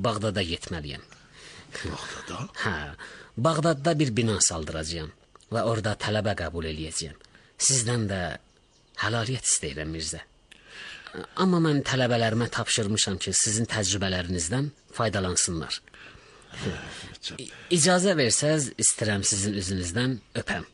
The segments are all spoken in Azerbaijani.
Bağdada getməliyəm. Bağdada? Hə, Bağdadda bir bina saldıracağam və orada tələbə qəbul eləyəcəyəm. Sizdən də həlaliyyət istəyirəm Mirzə. Amma mən tələbələrimə tapşırmışam ki, sizin təcrübələrinizdən faydalansınlar. İcazə versəz, istəyirəm sizin üzünüzdən öpəm.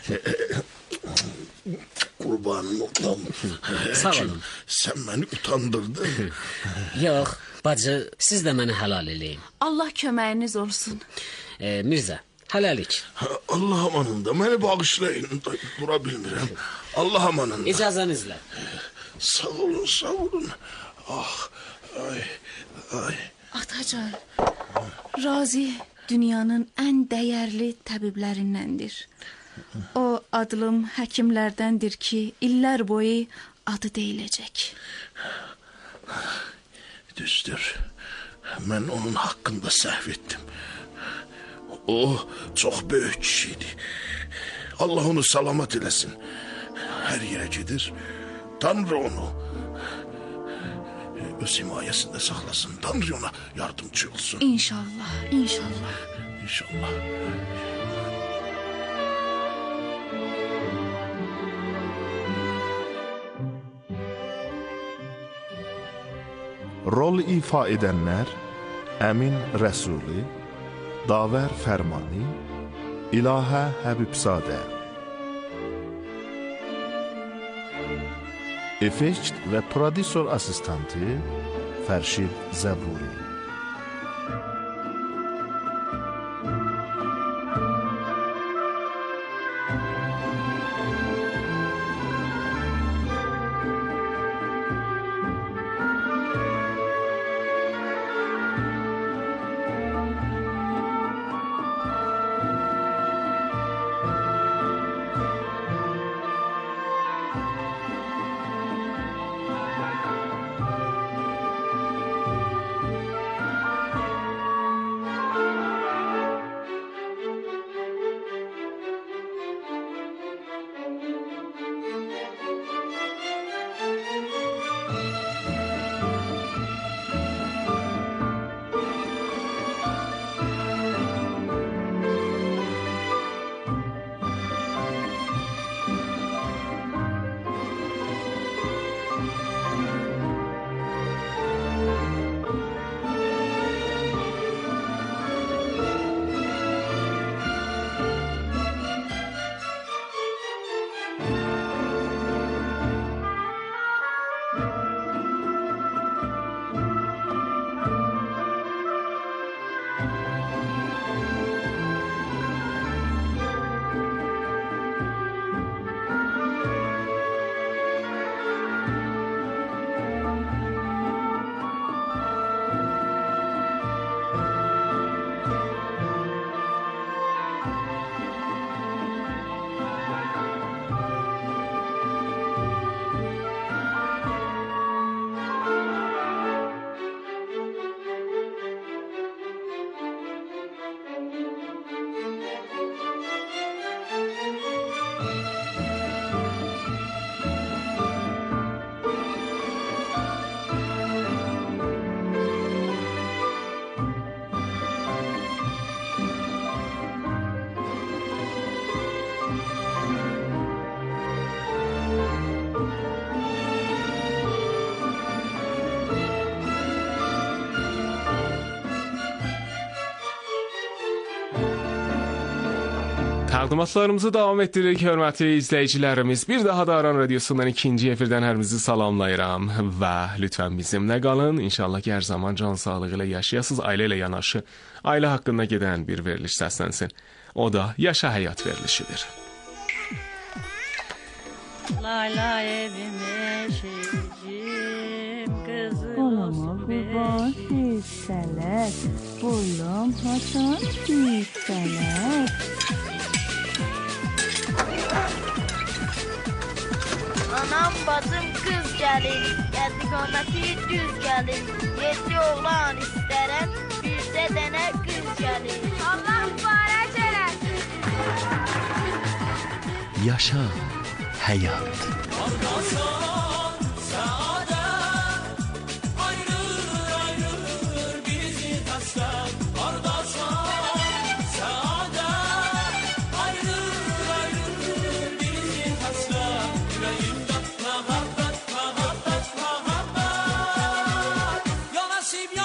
Qurbanın olam. Sağ olun. Sən məni utandırdın. Yox, bacı, siz də məni həlal eləyin. Allah köməyiniz olsun. Mirzə, hələlik. Allah amanında, məni bağışlayın. Dura bilmirəm. Allah amanında. İcazənizlə. Sağ olun, sağ olun. Ah, ay, ay. Atacan, Razi dünyanın ən dəyərli təbiblərindəndir. O adlım həkimlərdəndir ki, illər boyu adı deyiləcək. Düzdür. Mən onun haqqında səhv etdim. O çox böyük kişiydi. Allah onu salamat eləsin. Hər yerə gedir. Tanrı onu öz himayəsində saxlasın. Tanrı ona yardımcı olsun. İnşallah, inşallah. İnşallah. Rol ifa edənlər Əmin Rəsuli, Davər Fərmani, İlahə Həbibzadə. Effekt və prodüser assistantı Fərşid Zəburi. Təqdimatlarımızı davam etdiririk, hörmətli izləyicilərimiz. Bir daha da Aran Radiosundan ikinci efirdən hərinizi salamlayıram və lütfən bizimlə qalın. İnşallah ki, hər zaman can sağlığı ilə yaşayasınız, ailə ilə yanaşı, ailə haqqında gedən bir veriliş səslənsin. O da Yaşa Həyat verilişidir. Lay evime şeycim kızım Olama kurban hisseler, boylum haçan hisseler. Anam bacım kız gelir, geldik ometi düz gelir. Yedi oğlan isterem, bir de dene kız gelir. Allah mübarek eləsin. Yaşa Həyat. Saadet ayrılır bizi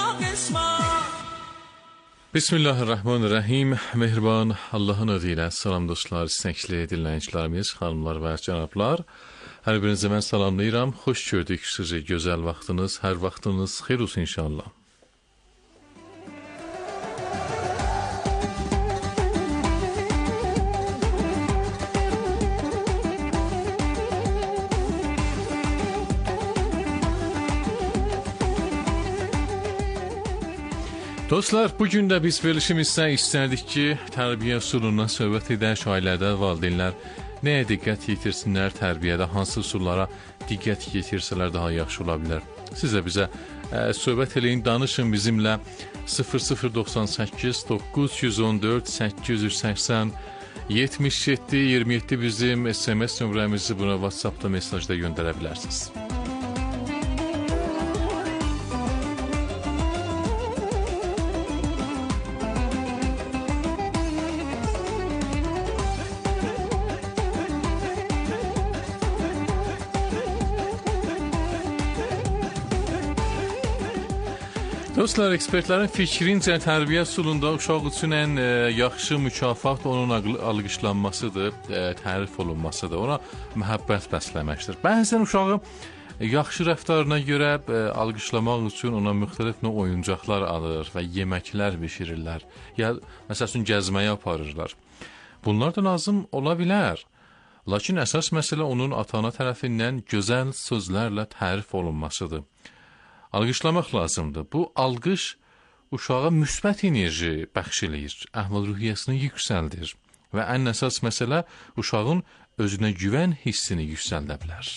Bismillahirrahmanirrahim. Mehriban Allahın adı ilə salam dostlar, istəkli dinləyicilərimiz, xanımlar və cənablar. Hər birinizə mən salamlayıram. Xoş gördük sizi, gözəl vaxtınız, hər vaxtınız xeyir olsun inşallah. Dostlar, bugün də biz verilişimizdə istərdik ki, tərbiyə üsulundan söhbət edək, ailədə valideynlər nəyə diqqət yetirsinlər, tərbiyədə hansı üsullara diqqət yetirsələr daha yaxşı ola bilər. Siz də bizə söhbət eləyin, danışın bizimlə 0098 914 880 77 27 bizim SMS nömrəmizi buna WhatsAppda mesajda göndərə bilərsiniz. Dostlar, ekspertlərin fikrincə tərbiyə üsulunda uşaq üçün ən yaxşı mükafat onun alqışlanmasıdır, tərif olunmasıdır, ona məhəbbət bəsləməkdir. Bəzən uşağı yaxşı rəftarına görə alqışlamaq üçün ona müxtəlif növ oyuncaqlar alır və yeməklər bişirirlər, ya məsəl üçün gəzməyə aparırlar. Bunlar da lazım ola bilər. Lakin əsas məsələ onun ata-ana tərəfindən gözəl sözlərlə tərif olunmasıdır. Alqışlamaq lazımdır. Bu alqış uşağa müsbət enerji bəxş eləyir, əhval-ruhiyyəsini yüksəldir və ən əsas məsələ uşağın özünə güvən hissini yüksəldə bilər.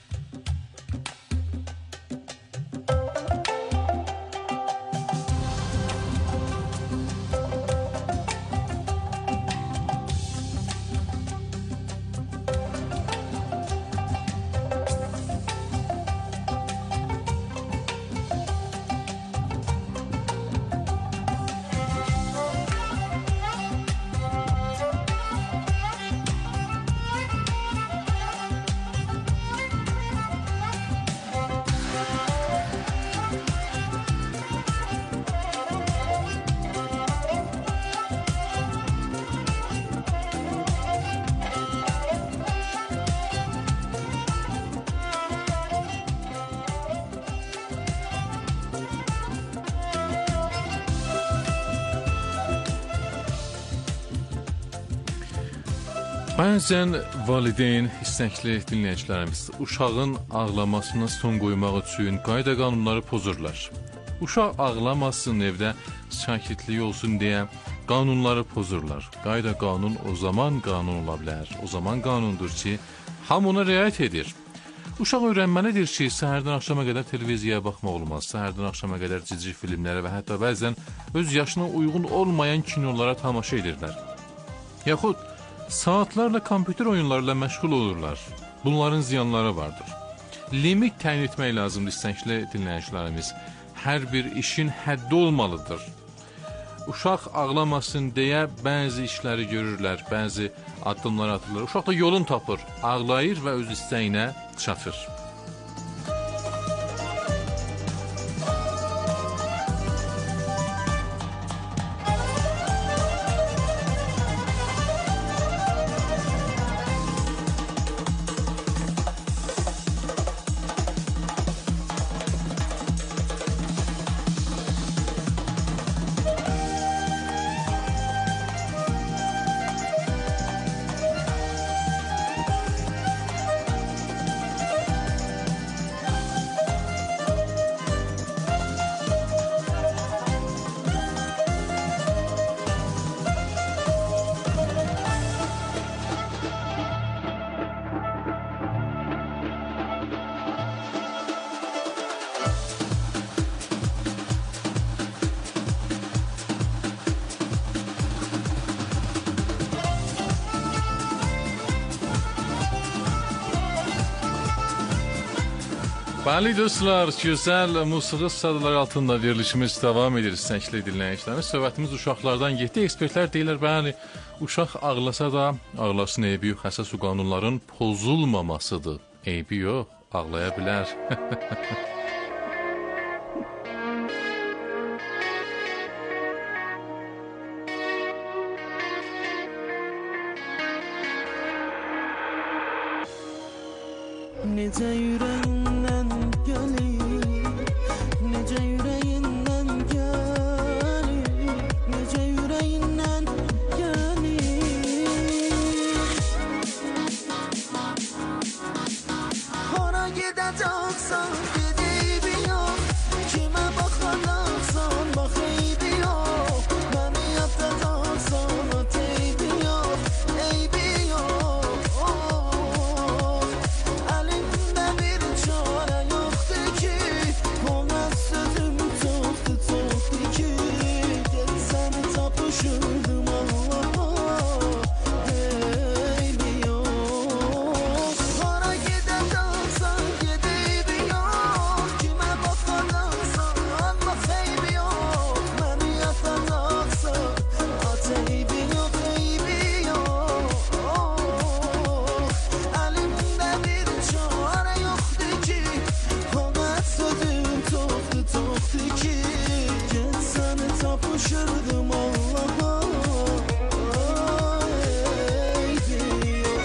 Bəzən valideyn, istəkli dinləyicilərimiz uşağın ağlamasına son qoymaq üçün qayda qanunları pozurlar. Uşaq ağlamasın, evdə sakitlik olsun deyə qanunları pozurlar. Qayda qanun o zaman qanun ola bilər. O zaman qanundur ki, hamı ona riayət edir. Uşaq öyrənməlidir ki, səhərdən axşama qədər televiziyaya baxmaq olmaz. Səhərdən axşama qədər cici filmlərə və hətta bəzən öz yaşına uyğun olmayan kinolara tamaşa edirlər. Yaxud saatlarla kompüter oyunlarla məşğul olurlar. Bunların ziyanları vardır. Limit təyin etmək lazımdır istəkli dinləyicilərimiz. Hər bir işin həddi olmalıdır. Uşaq ağlamasın deyə bəzi işləri görürlər, bəzi addımlar atırlar. Uşaq da yolun tapır, ağlayır və öz istəyinə çatır. Bəli dostlar, gözəl musiqi sədaları altında verilişimiz davam edir istəkli dinləyicilərimiz. Söhbətimiz uşaqlardan getdi. Ekspertlər deyirlər, bəli, uşaq ağlasa da ağlasın, eybi yox, əsas o qanunların pozulmamasıdır. Eybi yox, necə ürəyindən gəlir, necə ürəyindən gəlir, necə ürəyindən gəlir. Hara gedəcəksən gedib yox, kimə baxacaqsan bax eybi yox, məni yatacaqsan eybi yox, eybi yox. Əlimdə bir çarə yoxdur ki, ona sözüm çoxdur, çoxdur ki, getsəm tapışırdım Allaha, eybi yox. Hara gedəcəksən gedib yox, kimə baxacaqsan bax eybi yox, məni yatacaqsan at eybi yox, eybi yox. Əlimdə bir çarə yoxdur ki, ona sözüm çoxdur, çoxdur ki, getsəm tapışırdım Allaha, eybi yox.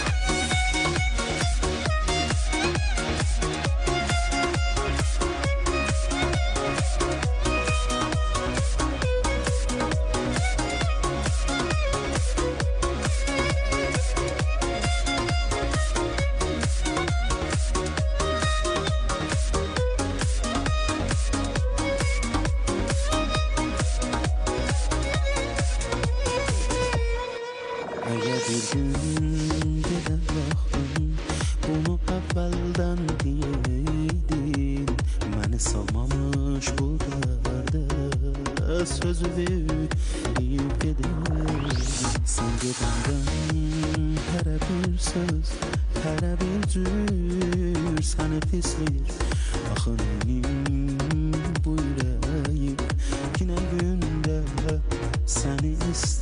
Əgər bir gün gedən vaxtın bunu əvvəldən deyeydin, məni salmamış bu dərdə sözü deyib gedəydin. Sən gedəndən hərə bir söz, hərə bir cür səni pisləyir. Axı mənim bu ürəyim ki nə gündə səni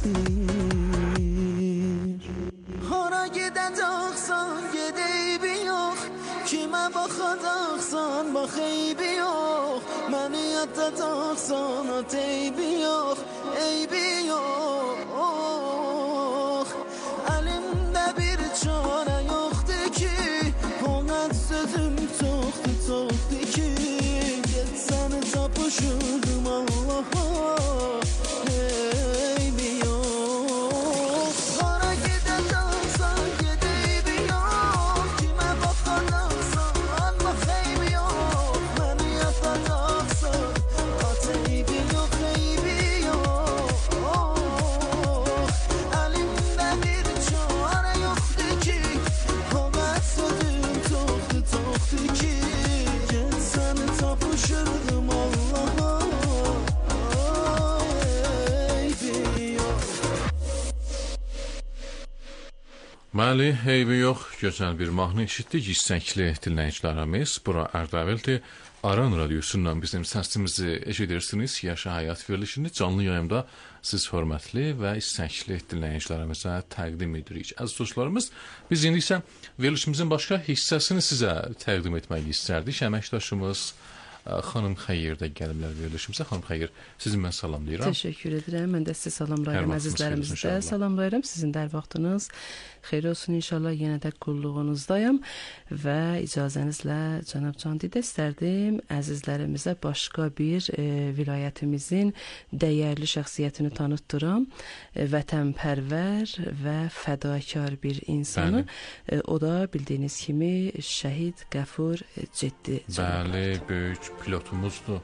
istəyir. Hara gedəcəksən gedib yox, kimə baxacaqsan bax eybi yox, məni yatacaqsan at eybi yox, eybi yox. Əlimdə bir çarə yoxdur ki, ona sözüm çoxdur, çoxdur ki, getsəm tapışırdım Allaha, eybi yox. Hara gedəcəksən gedib yox, kimə baxacaqsan bax eybi yox, məni yatacaqsan at eybi yox, eybi yox. Əlimdə bir çarə yoxdur ki, ona sözüm çoxdur, çoxdur ki, getsəm tapışırdım Allaha, eybi yox. Bəli, eybi yox, gözəl bir mahnı eşitdik. İstəkli dinləyicilərimiz, bura Ərdəbildir. Aran radiosundan bizim səsimizi eşidirsiniz. Yaşa Həyat verilişini canlı yayımda siz hörmətli və istəkli dinləyicilərimizə təqdim edirik. Əziz dostlarımız, biz indi isə verilişimizin başqa hissəsini sizə təqdim etmək istərdik. Əməkdaşımız xanım Xeyir də gəliblər verilişimizə. Xanım Xeyir, sizin mən salamlayıram. Təşəkkür edirəm. Mən də sizi salamlayıram, əzizlərimizi də salamlayıram. Sizin də vaxtınız xeyir olsun inşallah. Yenə də qulluğunuzdayım və icazənizlə cənab Candidə istərdim əzizlərimizə başqa bir vilayətimizin dəyərli şəxsiyyətini tanıtdıram. Vətənpərvər və fədakar bir insanı. O da bildiyiniz kimi şəhid Qəfur Ciddi. Bəli, böyük pilotumuzdur.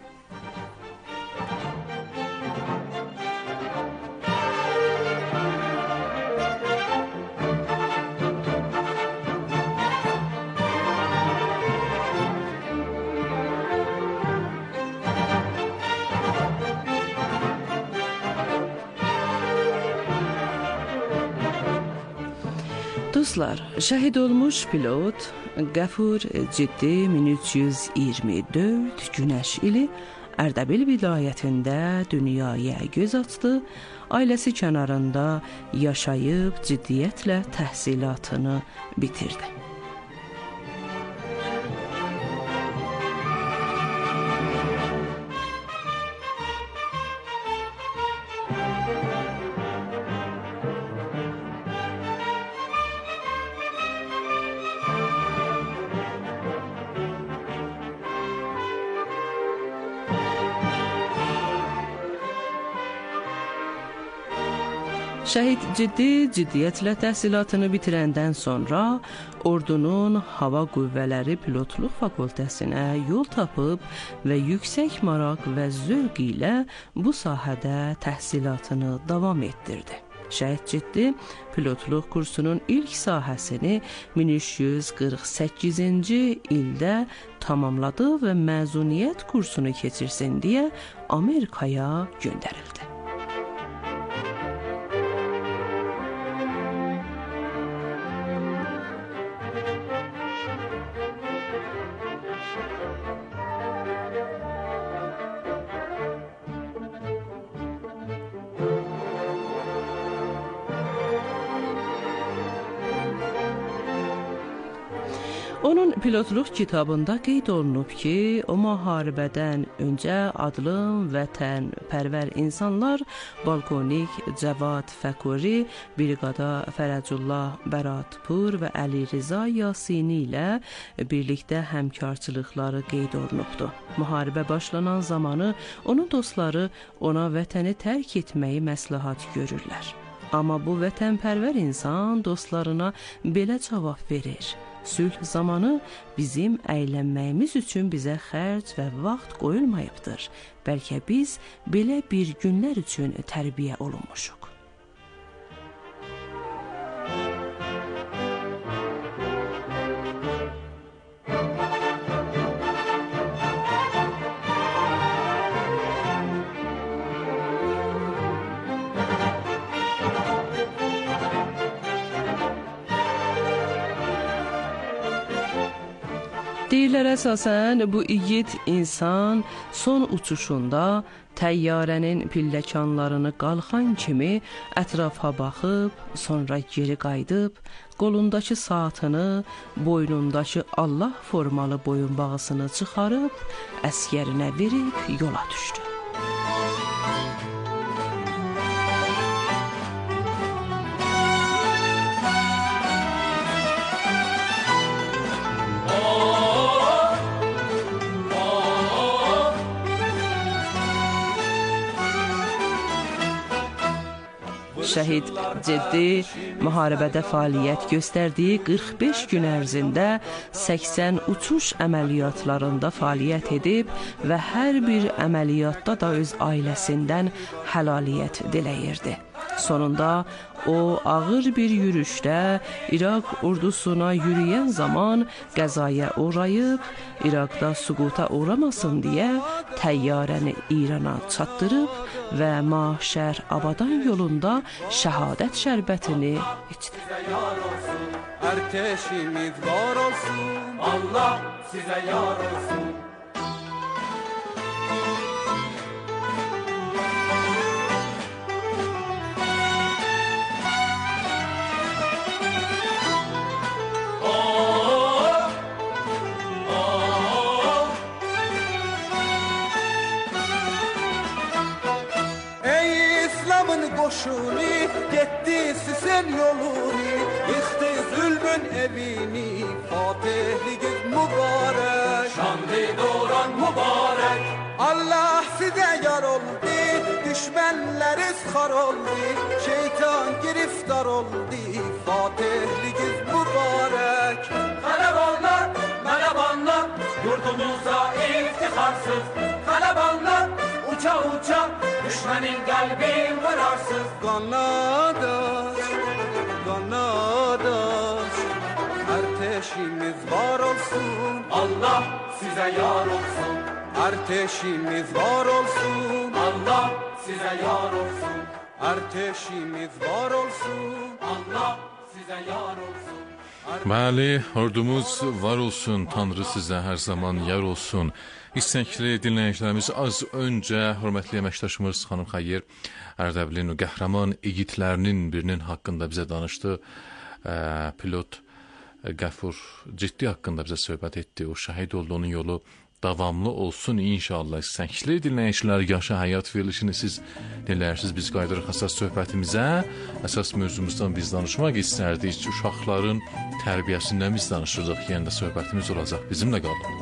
Dostlar, şəhid olmuş pilot Qəfur Ciddi 1324 Günəş ili Ərdəbil vilayətində dünyaya göz açdı. Ailəsi kənarında yaşayıb ciddiyyətlə təhsilatını bitirdi. Şəhid ciddiyyətlə təhsilatını bitirəndən sonra ordunun hava qüvvələri pilotluq fakültəsinə yol tapıb və yüksək maraq və zövq ilə bu sahədə təhsilatını davam etdirdi. Şəhid Ciddi pilotluq kursunun ilk sahəsini 1348-ci ildə tamamladı və məzuniyyət kursunu keçirsin deyə Amerikaya göndərildi. Onun pilotluq kitabında qeyd olunub ki, o müharibədən öncə adlım vətənpərvər insanlar Balkonik Cəvad Fəkuri, briqada Fərəcullah Bəratpur və Əli Rza Yasini ilə birlikdə həmkarçılıqları qeyd olunubdu. Müharibə başlanan zamanı onun dostları ona vətəni tərk etməyi məsləhət görürlər. Amma bu vətənpərvər insan dostlarına belə cavab verir: sülh zamanı bizim əylənməyimiz üçün bizə xərc və vaxt qoyulmayıbdır. Bəlkə biz belə bir günlər üçün tərbiyə olunmuşuq. Deyirlər əsasən bu igid insan son uçuşunda təyyarənin pilləkanlarını qalxan kimi ətrafa baxıb, sonra geri qayıdıb, qolundakı saatını, boynundakı Allah formalı boyunbağısını çıxarıb, əskərinə verib yola düşdü. Şəhid Ciddi müharibədə fəaliyyət göstərdiyi 45 gün ərzində 80 uçuş əməliyyatlarında fəaliyyət edib və hər bir əməliyyatda da öz ailəsindən həlaliyyət diləyirdi. Sonunda o ağır bir yürüşdə İraq ordusuna yürüyən zaman qəzaya uğrayıb, İraqda süquta uğramasın deyə təyyarəni İrana çatdırıb və Mahşər Abadan yolunda şəhadət şərbətini içdi. Erteşimiz var olsun, Allah sizə yar olsun. Qoşunu getdi sizin yolunu, yıxdı zülmün evini, fatihliğiniz mübarək, şanlı doğran mübarək. Allah sizə yar oldu, düşmənləriz xar oldu, şeytan giriftar oldu, fatihliğiniz mübarək. Xələbanlar, mələbanlar, yurdumuza iftixarsız, xələbanlar, uça uça, düşmənin qəlbi vurarsız. Qanadaş, qanadaş, erteşimiz var olsun, Allah sizə yar olsun. Erteşimiz var olsun, Allah sizə yar olsun. Erteşimiz var olsun, Allah sizə yar olsun. Bəli, ordumuz var olsun, Tanrı sizə hər zaman yar olsun. İstəkli dinləyicilərimiz, az öncə hörmətli əməkdaşımız xanım Xəyyir Ərdəbilin o qəhrəman igidlərinin birinin haqqında bizə danışdı. Pilot Qəfur Ciddi haqqında bizə söhbət etdi. O şəhid olduğunun yolu davamlı olsun inşallah. İstəkli dinləyicilər, yaşa həyat verilişini siz dinləyirsiniz. Biz qayıdırıq əsas söhbətimizə. Əsas mövzumuzdan biz danışmaq istərdik. Uşaqların tərbiyəsindən biz danışırdıq. Yenə də söhbətimiz olacaq. Bizimlə qalın.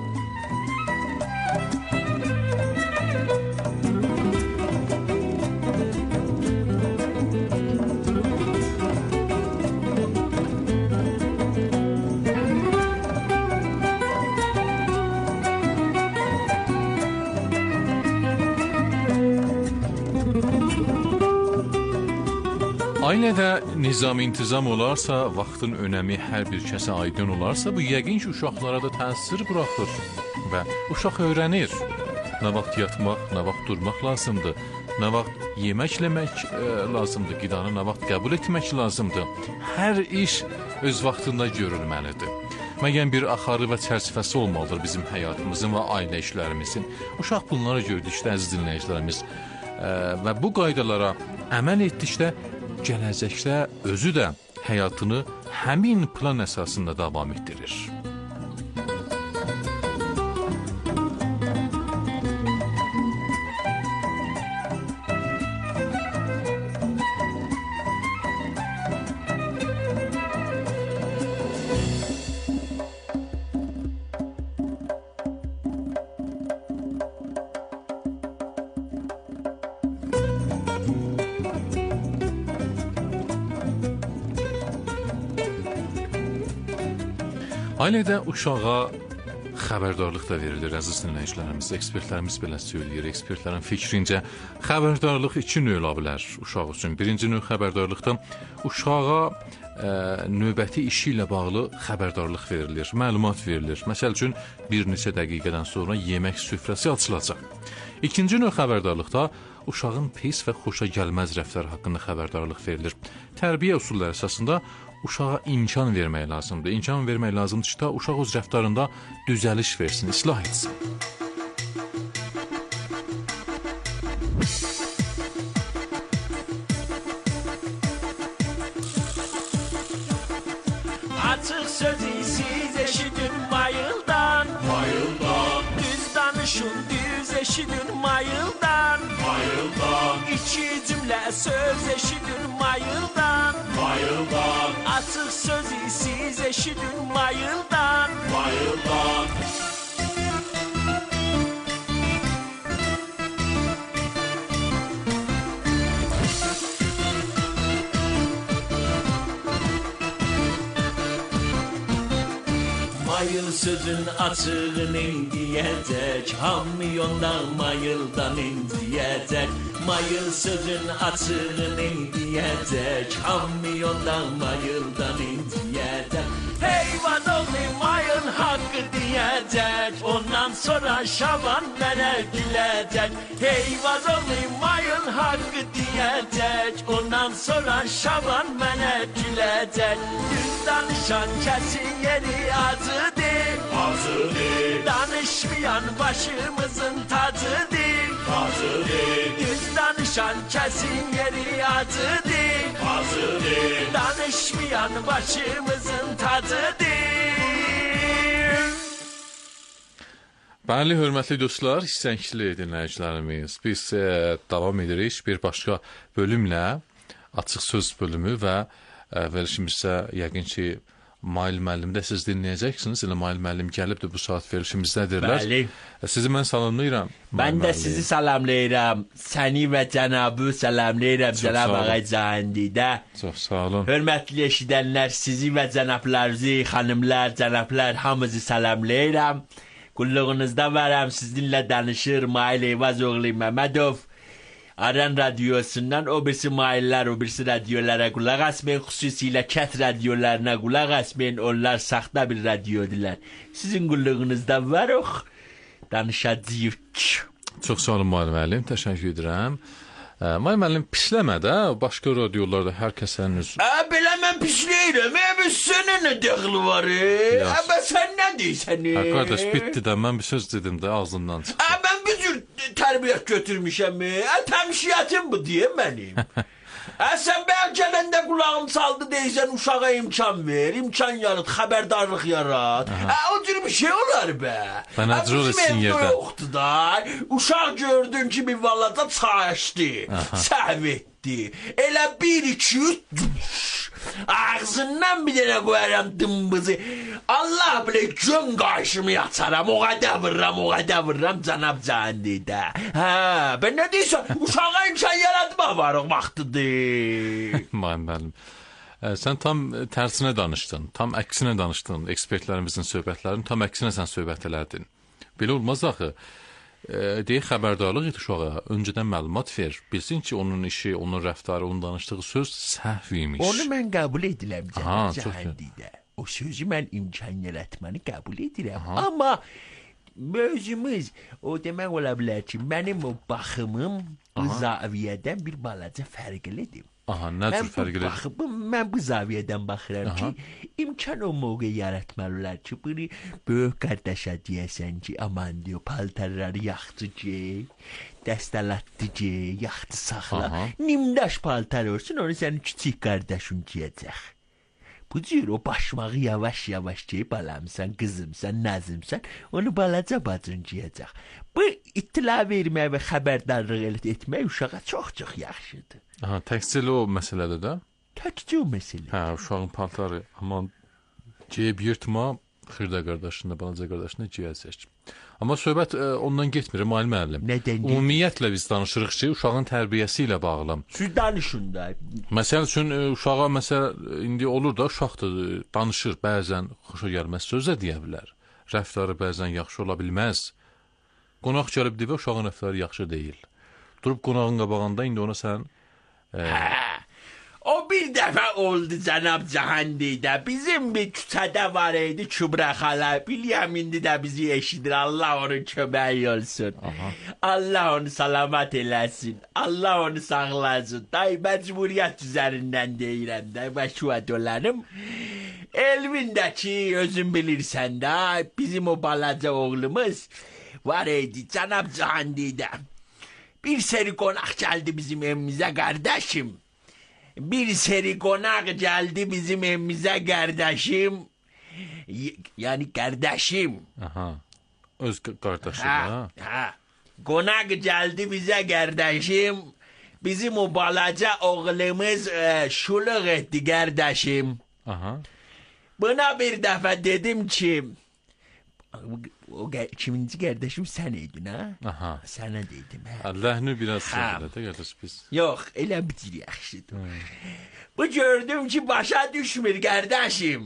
Ailədə nizam-intizam olarsa, vaxtın önəmi hər bir kəsə aydın olarsa, bu yəqin ki, uşaqlara da təsir buraxır və uşaq öyrənir. Nə vaxt yatmaq, nə vaxt durmaq lazımdır, nə vaxt yeməkləmək lazımdır, qidanı nə vaxt qəbul etmək lazımdır. Hər iş öz vaxtında görülməlidir. Müəyyən bir axarı və çərçivəsi olmalıdır bizim həyatımızın və ailə işlərimizin. Uşaq bunları gördükdə, əziz dinləyicilərimiz, və bu qaydalara əməl etdikdə, gələcəkdə özü də həyatını həmin plan əsasında davam etdirir. Ailədə uşağa xəbərdarlıq da verilir, əziz dinləyicilərimiz. Ekspertlərimiz belə söyləyir. Ekspertlərin fikrincə xəbərdarlıq iki növ ola bilər uşaq üçün. Birinci növ xəbərdarlıqda uşağa növbəti işi ilə bağlı xəbərdarlıq verilir, məlumat verilir. Məsəl üçün, bir neçə dəqiqədən sonra yemək süfrəsi açılacaq. İkinci növ xəbərdarlıqda uşağın pis və xoşa gəlməz rəftar haqqında xəbərdarlıq verilir. Tərbiyə usulları əsasında uşağa imkan vermək lazımdır. İmkan vermək lazımdır ki, uşaq öz rəftarında düzəliş versin, islah etsin. Açıq sözü siz eşidin mayıldan, mayıldan. Düz danışın, düz eşidin mayıldan, mayıldan. İki cümlə söz eşidin mayıldan, mayıldan. Açıq sözü siz eşidin mayıldan, mayıldan. Mayıl sözün açığını diyecek, hamyondan mayıldan indiyecek. Mayıl sözün açığını diyecek, hamyondan mayıldan indiyecek. Hey vazoğlu mayıl hakkı diyecek, ondan sonra Şaban mənə gülecek. Hey vazoğlu mayıl hakkı diyecek, ondan sonra Şaban mənə gülecek. Düz danışan kesin yeri acıdır, acıdır. Danışmayan başımızın tacıdır, tacıdır. Düz danışan kesin yeri acıdır, acıdır. Danışmayan başımızın tacıdır. Bəli, hörmətli dostlar, istəkli dinləyicilərimiz, biz davam edirik bir başqa bölümlə, açıq söz bölümü və verilişimizdə yəqin ki, Mail müəllim də siz dinləyəcəksiniz. Elə Mail müəllim gəlibdir bu saat verilişimizdədirlər. Bəli. Sizi mən salamlayıram. Mən də sizi salamlayıram. Səni və cənabı salamlayıram, cənab Ağay Cahandidə. Çox sağ olun. Hörmətli eşidənlər, sizi və cənablarınızı, xanımlar, cənablar hamınızı salamlayıram. Qulluğunuzda varam, sizinlə danışır Mail Eyvazoğlu Məmmədov. Aran radyosundan o birisi maillər, o birisi radyolara qulaq asmayın, xüsusilə kət radyolarına qulaq asmayın, onlar saxta bir radyodular. Sizin qulluğunuzda varıq, danışacağıq. Çox sağ olun Mail müəllim, təşəkkür edirəm. Mail müəllim pisləmə də, başqa radyolarda hər kəsənin öz... Belə mən pisləyirəm, sənin nə dəxli var? Sən nə deyirsən? Qardaş, bitdi də, mən bir söz dedim də, ağzından çıxdı. Mən bir cür tərbiyyət götürmüşəm, təmşiyyətim bu deyə mənim. Sən bəl gələndə qulağım saldı deysən, uşağa imkan ver, imkan yarat, xəbərdarlıq yarat. O cür bir şey olar bə. Bizim evdə yoxdur da. Uşaq gördün ki, bir vallada çaşdı, səhv etdi. Elə 1-2-3 ağzından bir dənə qoyaram dımbızı. Allah bilə gün qarşımı açaram, o qədər vururam cənab Cahandidə. Ben nə deyirsən, uşağa imkan yaratmaq var o vaxtıdır. Müəllim, sən tam tərsinə danışdın, tam əksinə danışdın, ekspertlərimizin söhbətlərini tam əksinə sən söhbət elədin. Belə olmaz axı. deyə xəbərdarlıq et uşağa, öncədən məlumat ver. Bilsin ki, onun işi, onun rəftarı, onun danışdığı söz səhv imiş. Onu mən qəbul edirəm cənab Cəhandidə. O sözü mən imkan yaratmanı qəbul edirəm. Amma mövzumuz o demək ola bilər ki, mənim o baxımım bu zaviyədən bir balaca fərqlidir. Nə cür fərqlidir? Mən bu zaviyədən baxıram ki, imkan o mövqe yaratmalılar ki, bunu böyük qardaşa deyəsən ki, aman diyor, paltarları yaxdı ki, dəstəlatdı ki, yaxdı saxla. Nimdaş paltar olsun, onu sənin küçük qardaşın giyəcək. Bu cür o başmağı yavaş-yavaş ki, balamsan, qızımsan, nazımsan, onu balaca bacın giyəcək. Bu ittila vermək və xəbərdarlıq etmək uşağa çox-çox yaxşıdır. Təkcə o məsələdir də? Təkcə o məsələ. Uşağın paltarı, aman geyib yırtma, xırda qardaşını, balaca qardaşını giyəcək. Amma söhbət ondan getmir, Mail müəllim. Nədən? Ümumiyyətlə biz danışırıq ki, uşağın tərbiyəsi ilə bağlı. Siz danışın da. Məsəl üçün, uşağa indi olur da, uşaq da danışır, bəzən xoşa gəlməz söz də deyə bilər. Rəftarı bəzən yaxşı ola bilməz. Qonaq gəlib deyib, uşağın rəftarı yaxşı deyil. Durub qonağın qabağında, indi ona sən... O bir dəfə oldu cənab Cəhandidə. Bizim bir küçədə var idi Kübra xala. Biliyəm indi də bizi eşidir. Allah onun köməyi olsun. Allah onu salamat eləsin. Allah onu sağlasın. Day məcburiyyət üzərindən deyirəm də. Və şu adolarım. Elvindəki özün bilirsən də. Bizim o balaca oğlumuz var idi cənab Cəhandidə. Bir seri qonaq gəldi bizim evimizə qardaşım. Bir seri qonaq gəldi bizim evimizə qardaşım. Yəni qardaşım. Öz qardaşım. Qonaq gəldi bizə qardaşım. Bizim o balaca oğlumuz şuluq etdi qardaşım. Buna bir dəfə dedim ki, o kiminci qardaşım sən idin, ha? Sənə dedim, hə. Ləhni biraz söylə də, qardaş biz. Yox, elə bitir yaxşıdır. Bu gördüm ki, başa düşmür qardaşım.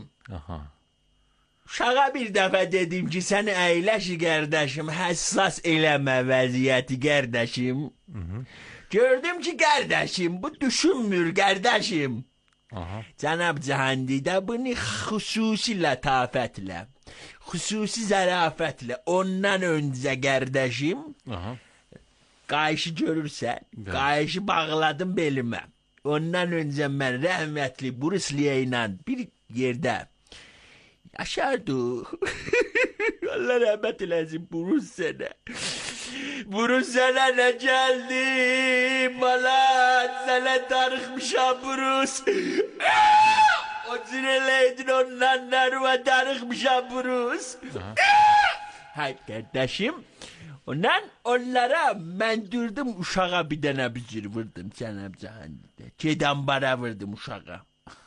Uşağa bir dəfə dedim ki, sən əyləş qardaşım, həssas eləmə vəziyyəti qardaşım. Gördüm ki, qardaşım, bu düşünmür qardaşım. Cənab Cəhandidə bunu xüsusi lətafətlə, xüsusi zərafətlə ondan öncə qardaşım qayışı görürsən, qayışı bağladım belimə. Ondan öncə mən rəhmətli Bruce Lee ilə bir yerdə yaşardı. Allah rəhmət eləsin Bruce sənə. Bruce sənə nə gəldi? Bana sənə darıxmışam Bruce. O cür eləydin ondan nərvə darıxmışam Bruce. Hayır qardaşım. Ondan onlara mən dürdüm uşağa bir dənə bücür vurdum cənab Cəhandidə. Gedən bara vurdum uşağa.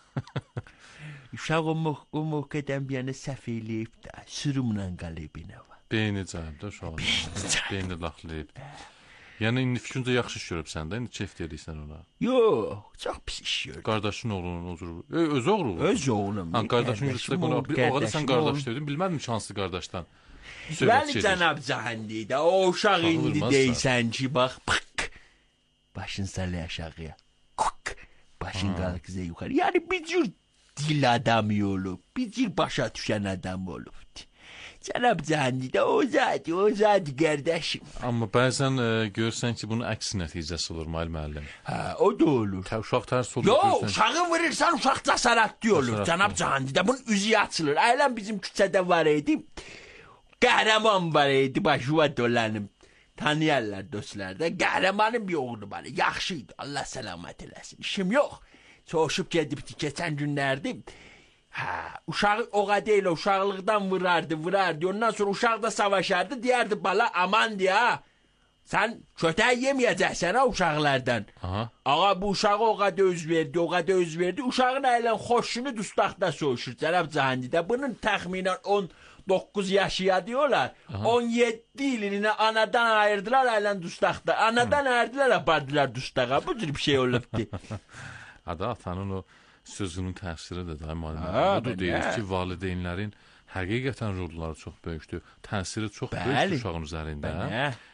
Uşaq o mövqədən bir yana səhv eləyib də sürümlə qalıb inəvə. Beyni cəhəmdə uşağın. Beyni laxlayıb. Yəni indi fikrincə yaxşı iş görüb səndə, indi çef deyirsən ona. Yox, çox pis iş gördüm. Qardaşın oğlunun öz oğlu. Öz oğlum. Qardaşın yürütsə qonaq. O qədər sən qardaş dedin, bilmədim ki, hansı qardaşdan. Bəli cənab Cəhandidə, o uşaq indi deysən ki, bax, pık, başın sələ aşağıya, kuk, başın qalqıza yuxarı. Yəni bir cür dil adamı olub, bir cür başa düşən adam olubdur. Cənab Cəhandidə, o zat qardaşım. Amma bəzən görsən ki, bunun əks nəticəsi olur, Mail müəllim. O da olur. Uşaq tərs olur. Yox, uşağı vurursan, uşaq cəsarətli olur, cənab Cəhandidə. Bunun üzü açılır. Ailəm bizim küçədə var idi. Qəhrəman var idi, başıva dolanım. Tanıyarlar dostlar da. Qəhrəmanın bir oğlu var. Yaxşıydı, Allah səlamət eləsin. İşim yox. Soğuşub gedibdi keçən günlərdi. Uşağı oğa deyil, uşaqlıqdan vurardı. Ondan sonra uşaq da savaşardı. Deyərdi, bala aman deyə. Sən kötək yeməyəcəksən ha uşaqlardan. Ağa bu uşağı oğa da öz verdi. Uşağın əylən xoşunu dustaqda soğuşur. Cənab Cəhandidə bunun təxminən 19 yaşı diyorlar. 17 ilini anadan ayırdılar əylən dustaqda. Anadan ayırdılar, apardılar dustağa. Bu cür bir şey olubdu. Atanın o sözünün təsiridir də, müəllim. Budur deyir ki, valideynlərin həqiqətən rolları çox böyükdür. Təsiri çox böyükdür uşağın üzərində.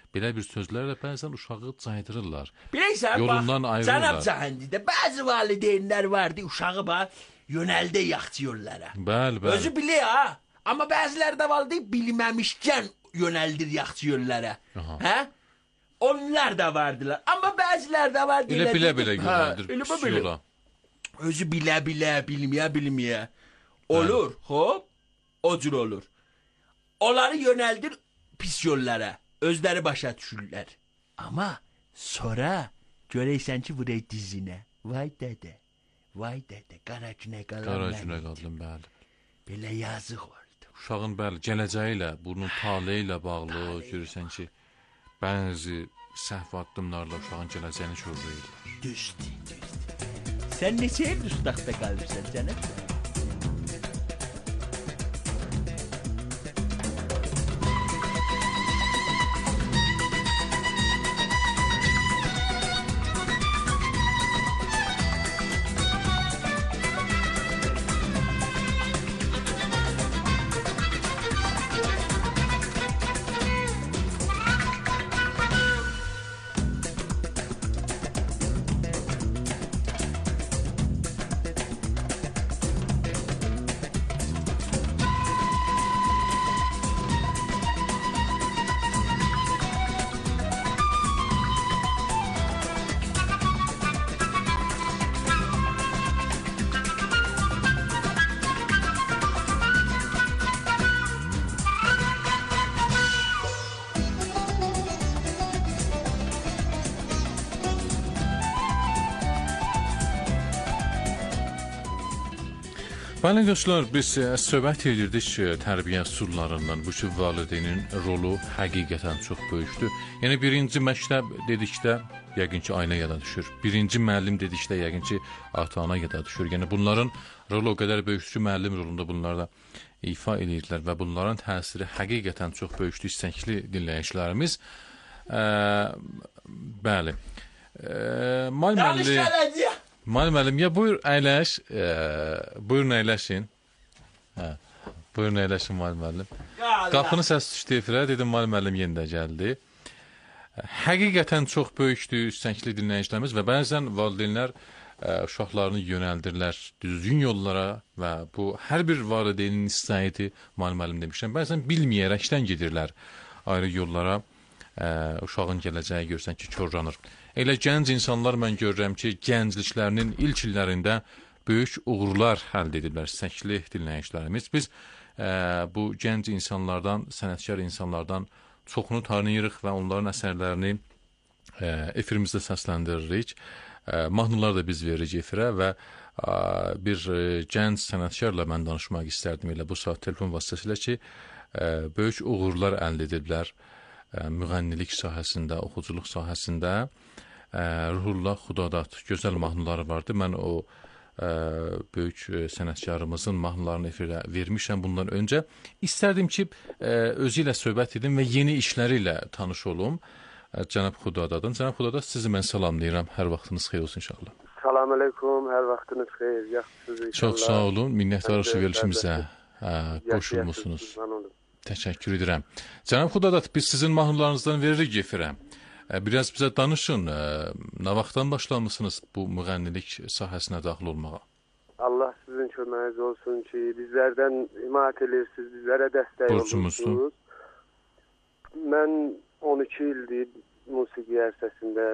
belə bir sözlərlə bəzən uşağı caydırırlar. Bilirsən, yolundan bax, ayırırlar. Cənab Cahandidə bəzi valideynlər vardı, uşağı bax, yönəldə yaxşı yollara. Bəli, bəli. Özü bilir ha. Amma bəziləri də var deyib, bilməmişkən yönəldir yaxşı yollara. Hə? Onlar da vardılar. Amma bəziləri də var deyil. Elə bilə-bilə yönəldir pis yola. Özü bilə-bilə, bilməyə. Olur, hop, o cür olur. Onları yönəldir pis yollara. Özləri başa düşürlər. Amma sonra görəysən ki, vurey dizinə. Vay dədə, qara günə qalan Qara günə qaldım, bəli. Belə yazıq oldu. Uşağın, bəli, gələcəyi ilə, bunun taleyi ilə bağlı görürsən ki, bəzi səhv addımlarla uşağın gələcəyini şurlayırlar. Düzdür. Sən neçə il dustaqda qalırsan canım? Bəli dostlar, biz söhbət edirdik ki, tərbiyə üsullarından bu ki, valideynin rolu həqiqətən çox böyükdür. Yəni, birinci məktəb dedikdə, yəqin ki, ailə yada düşür. Birinci müəllim dedikdə, yəqin ki, ata-ana yada düşür. Yəni, bunların rolu o qədər böyükdür ki, müəllim rolunda bunlar da ifa edirlər və bunların təsiri həqiqətən çox böyükdür, istəkli dinləyicilərimiz. Bəli. Mal müəllim, ya buyur əyləş, buyurun əyləşin. Buyurun əyləşin mal müəllim. Qapını səs düşdü efirə, dedim mal müəllim yenə də gəldi. Həqiqətən çox böyükdür istəkli dinləyicilərimiz və bəzən valideynlər uşaqlarını yönəldirlər düzgün yollara və bu hər bir valideynin istəyidir, mal müəllim demişəm. Bəzən bilməyərəkdən gedirlər ayrı yollara. Uşağın gələcəyi görsən ki, korlanır. Elə gənc insanlar mən görürəm ki, gəncliklərinin ilk illərində böyük uğurlar əldə ediblər, istəkli dinləyicilərimiz. Biz bu gənc insanlardan, sənətkar insanlardan çoxunu tanıyırıq və onların əsərlərini efirimizdə səsləndiririk. Mahnılar da biz veririk efirə və bir gənc sənətkarla mən danışmaq istərdim elə bu saat telefon vasitəsilə ki, böyük uğurlar əldə ediblər. Müğənnilik sahəsində, oxuculuq sahəsində Ruhullah Xudadat gözəl mahnıları vardı. Mən o böyük sənətkarımızın mahnılarını efirə vermişəm bundan öncə. İstərdim ki, özü ilə söhbət edim və yeni işləri ilə tanış olum. Cənab Xudadadın. Cənab Xudadat, sizi mən salamlayıram. Hər vaxtınız xeyir olsun inşallah. Salam aleyküm, hər vaxtınız xeyir. Yaxşısınız inşallah. Çox sağ olun. Minnətdarıq verilişimizə qoşulmusunuz. Təşəkkür edirəm. Cənab Xudadat, biz sizin mahnılarınızdan veririk efirə. Biraz bizə danışın, nə vaxtdan başlamısınız bu müğənnilik sahəsinə daxil olmağa? Allah sizin köməyiniz olsun ki, bizlərdən himayət edirsiniz, bizlərə dəstək olursunuz. Mən 12 ildir musiqi ərsəsində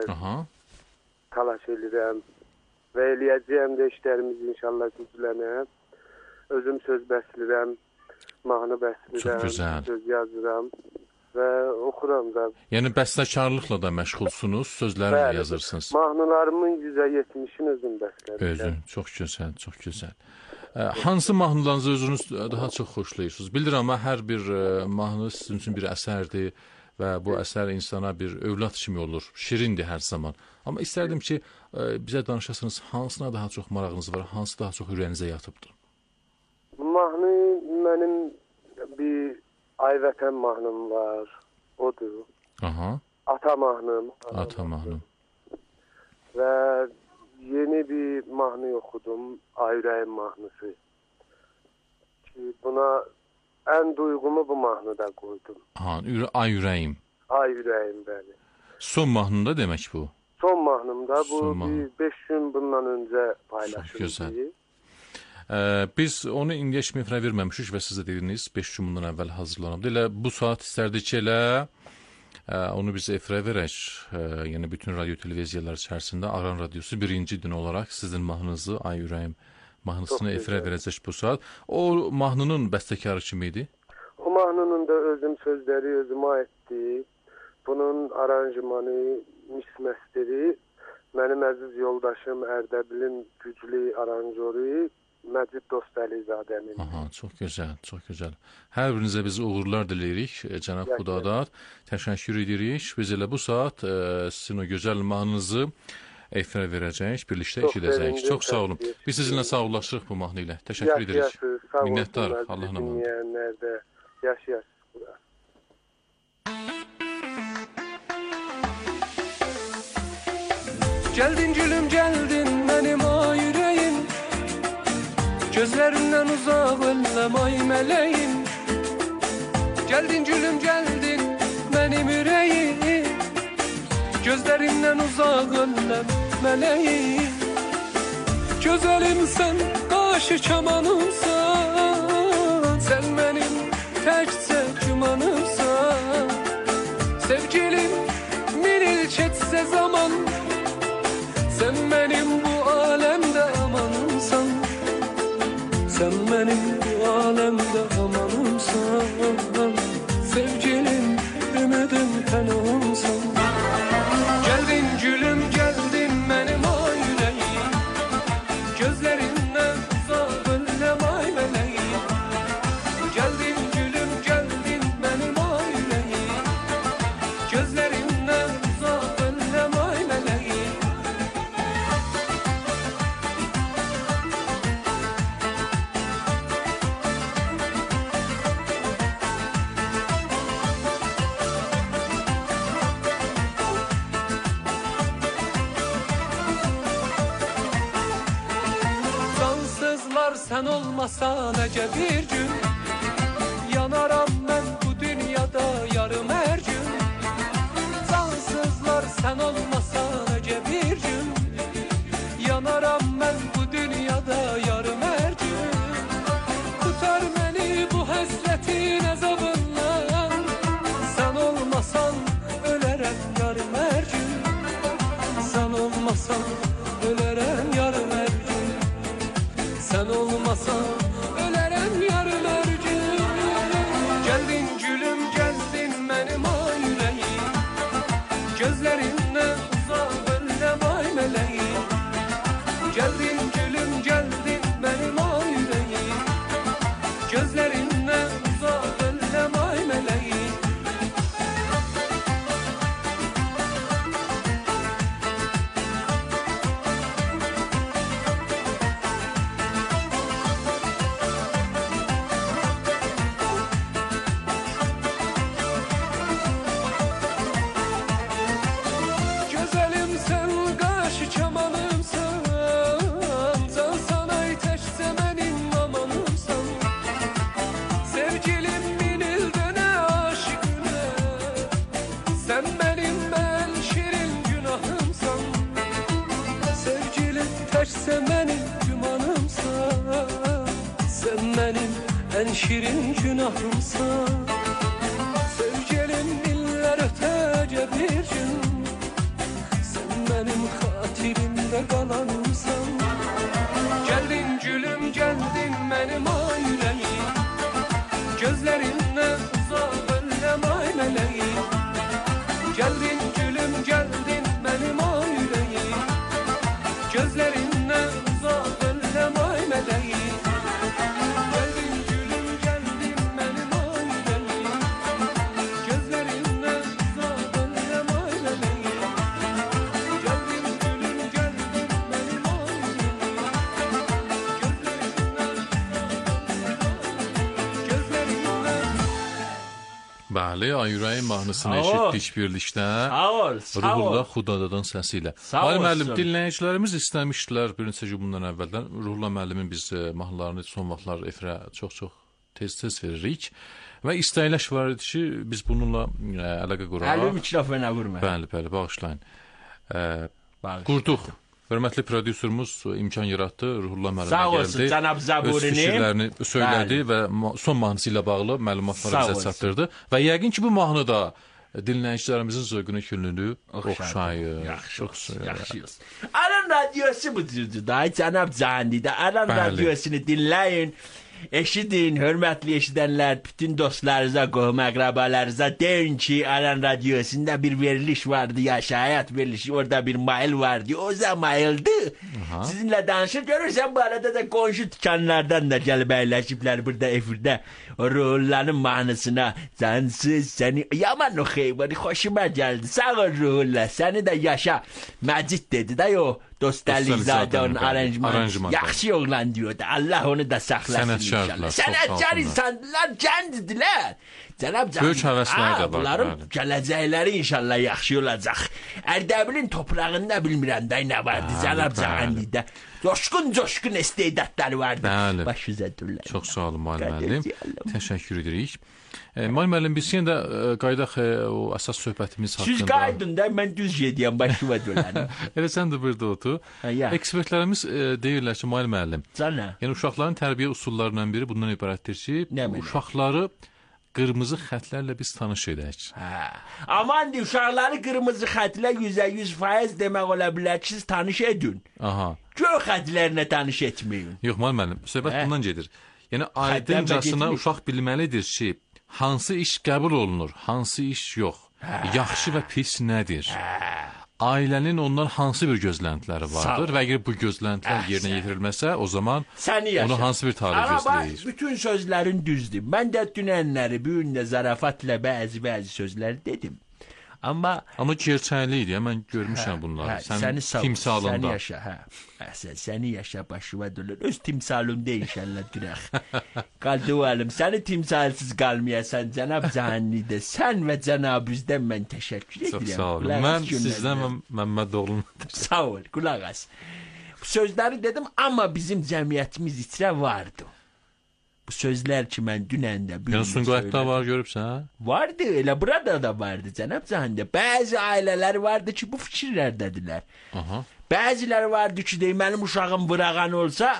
talaş edirəm və eləyəcəyəm də işlərimiz inşallah güclənə. Özüm söz bəslirəm. Mahnı bəslirəm, söz yazıram və oxuram da. Yəni bəstəkarlıqla da məşğulsunuz, sözləri yazırsınız. Mahnılarımın %70'ini özüm bəstəlirəm. Özün, çox gözəl, çox gözəl. Hansı mahnılarınızı özünüz daha çox xoşlayırsınız? Bilirəm, amma hər bir mahnı sizin üçün bir əsərdir və bu əsər insana bir övlad kimi olur, şirindir hər zaman. Amma istərdim ki, bizə danışasınız, hansına daha çox marağınız var, hansı daha çox ürəyinizə yatıbdır? Mahnı mənim bir Ay Vətən mahnım var, odur. Ata mahnım. Ata mahnım. Və yeni bir mahnı oxudum, Ay Ürəyim mahnısı. Ki buna ən duyğumu bu mahnıda qoydum. Ay Ürəyim. Ay ürəyim bəli. Son mahnında demək bu. Son mahnımda bu Son mahnı. 5 gün bundan öncə Çox paylaşıldı. gözəl. Biz onu indiyə kimi efirə verməmişik və siz də dediniz 5 gün bundan əvvəl hazırlanıb. Elə bu saat istərdik ki, elə onu biz efirə verək. Yəni bütün radio televiziyalar içərisində Aran Radiosu birinci gün olaraq sizin mahnınızı Ay ürəyim mahnısını efirə verəcək bu saat. O mahnının bəstəkarı kim idi? O mahnının da özüm sözləri özümə aiddir. Bunun aranjmanı, misməsteri mənim əziz yoldaşım Ərdəbilin güclü aranjörü Məcid Dostəlizadəmin. Aha, çox gözəl, çox gözəl. Hər birinizə biz uğurlar diləyirik, cənab Xudadad. Təşəkkür edirik. Biz elə bu saat sizin o gözəl mahnınızı efirə verəcəyik, birlikdə eşidəcəyik. Çox sağ olun. Biz sizinlə sağollaşırıq bu mahnı ilə. Təşəkkür edirik. Minnətdar, Allah'ın amanı. Yaşayasınız. Geldin gülüm geldin benim ay yüreğim, gözlerinden uzak ellem ay meleğim. Geldin gülüm geldin benim yüreğim, gözlerinden uzak ellem meleğim. Güzelim sen, karşı çamanımsan, sen benim tekçe cumanımsan. Sevgilim minil çetse zaman, sen benim bu alemde amanımsan. Sen benim bu alemde amanımsan. Sevgilim ümidim penamsan. Geldin gülüm geldin benim ay yüreğim, gözlerinden uzak önlem ay meleğim. Geldin gülüm geldin benim ay yüreğim, gözlerinden uzak önlem ay meleğim. Sen olmasan ece bir gün, yanaram ben bu dünyada yarım her gün. Cansızlar sen olmasan ece bir gün, yanaram ben bu dünyada yarım her gün. Tutar beni bu hasretin azabından, sen olmasan ölerem yarım her gün. Sen olmasan ölerem yarım her gün. Sen olmasan ölerem yarın her gün. Geldin gülüm geldin benim ay yüreğim, gözlerinden uzak önlem ay meleğim. Geldin gülüm geldin benim ay yüreğim, gözlerinden uzak önlem ay meleğim. Şirin günahımsa, sevgilim iller ötece bir gün. Sen benim hatirimde kalanımsan. Geldin gülüm geldin benim ay yüreğim, gözlerinden uzak önlem ay meleğim. Geldin gülüm geldin benim ay yüreğim, gözlerinden uzak önlem ay meleğim. Bəli, Ay ürəyim mahnısını eşitdik birlikdə. Sağ ol, sağ ol. Ruhullah Xudadadın səsi ilə. Ali müəllim, dinləyicilərimiz istəmişdilər bir neçə gün bundan əvvəldən Ruhullah müəllimin biz mahnılarını son vaxtlar efirə çox-çox tez-tez veririk və istəkləş var idi ki, biz bununla əlaqə quraq. Əli mikrofona vurma. Bəli, bağışlayın. Qurduq. Hörmətli prodüserimiz imkan yaratdı, Ruhullah müəllimə gəldi. Sağ olsun, cənab Zaburini. Öz fikirlərini söylədi və son mahnısı ilə bağlı məlumatları bizə çatdırdı. Və yəqin ki, bu mahnı da dinləyicilərimizin zövqünə könüllü oxşayır. Yaxşı. Aran radyosu budur da, cənab Candidə. Aran radyosunu dinləyin. Eşidin, hörmətli eşidənlər, bütün dostlarınıza, qohum əqrabalarınıza deyin ki, Aran Radiyosunda bir veriliş vardı, yaşayat verilişi, orada bir mail vardı, o zamayıldı. Sizinle danışır, görürsen bu arada da qonşu dükkanlardan da gəlib əyləşiblər burada efirdə. O Ruhullanın mahnısına, cansız səni, yaman o xeyvani, xoşuma gəldi, sağ ol Ruhullah, səni də yaşa. Məcid dedi da o, Dostəlikzadə onun aranjmanı. Yaxşı oğlan diyordu, Allah onu da saxlasın. Sənətkar insandılar, gəndidilər. Cənab Canım, bunların gələcəkləri inşallah yaxşı olacaq. Ərdəbilin toprağında bilmirəm də nə vardı, Cənab Candidə. Coşkun istedadları vardı. Baş üzə durlar. Çox sağ olun, Malim müəllim. Təşəkkür edirik. Malim müəllim, biz yenə də qaydaq o əsas söhbətimiz haqqında. Siz qaydın da, mən düz gediyəm, başıma dolanım. Elə sən də burada otur. Ekspertlərimiz deyirlər ki, Malim müəllim, yəni uşaqların tərbiyə usullarından biri bundan ibarətdir ki, uşaqları qırmızı xətlərlə biz tanış edək. Aman deyil, uşaqları qırmızı xətlə 100% demək ola bilər ki, siz tanış edin. Göy xətlərlə tanış etməyin. Yox, Malim müəllim, söhbət bundan gedir. Yəni, aydıncasına uşaq bilməlidir ki, hansı iş qəbul olunur, hansı iş yox, yaxşı və pis nədir? Ailənin ondan hansı bir gözləntiləri vardır və əgər bu gözləntilər yerinə yetirilməsə, o zaman onu hansı bir talih gözləyir? Bütün sözlərin düzdür. Mən də dünənləri, bu gün də zarafatla bəzi sözlər dedim. Amma gerçəkli idi, mən görmüşəm bunları. Sənin timsalında. Səni yaşa, başıma dönür. Öz timsalımda inşallah dürək. Qaldıvalım, səni timsalsız qalmayasan, cənab Candidə, sən və cənabüzdən mən təşəkkür edirəm. Çox sağ olun. Mən sizdən Məmmədoğlu'nun. Sağ ol, qulaq as. Bu sözləri dedim, amma bizim cəmiyyətimiz içrə vardı. Bu sözlər ki, mən dünən də... Yəni, Sumqayıtda var, görübsən? Vardı, elə burada da vardı, cənab Candidə. Bəzi ailələr vardı ki, bu fikirlərdədirlər. Bəziləri vardı ki, deyim, mənim uşağım vırağan olsa,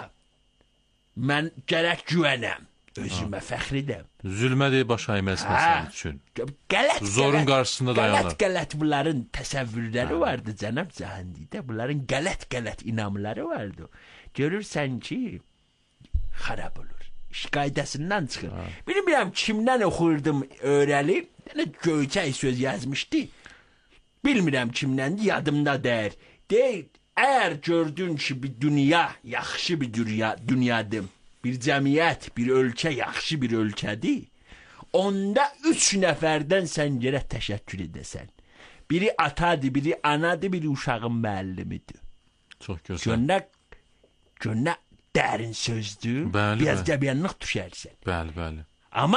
mən gərək güvənəm, özümə fəxridəm. Zülmə deyib baş əyməz məsəl üçün. Zorun qarşısında dayanır. Qələt bunların təsəvvürləri vardı, cənab Candidə. Bunların qələt inamları vardı. Görürsən ki, xarab olur. İş qaydasından çıxır. Bilmirəm, kimdən oxurdum öyrəli, göyçək söz yazmışdı. Bilmirəm kimdəndir, yadımda deyir. Deyir, əgər gördün ki, bir dünya yaxşı bir dünyadır, bir cəmiyyət, bir ölkə yaxşı bir ölkədir, onda 3 nəfərdən sən gərək təşəkkür edəsən. Biri atadır, biri anadır, biri uşağın müəllimidir. Çox gözəl. Gönə dərin sözdür, biraz cəbiyyənlik düşərsən. Bəli. Amma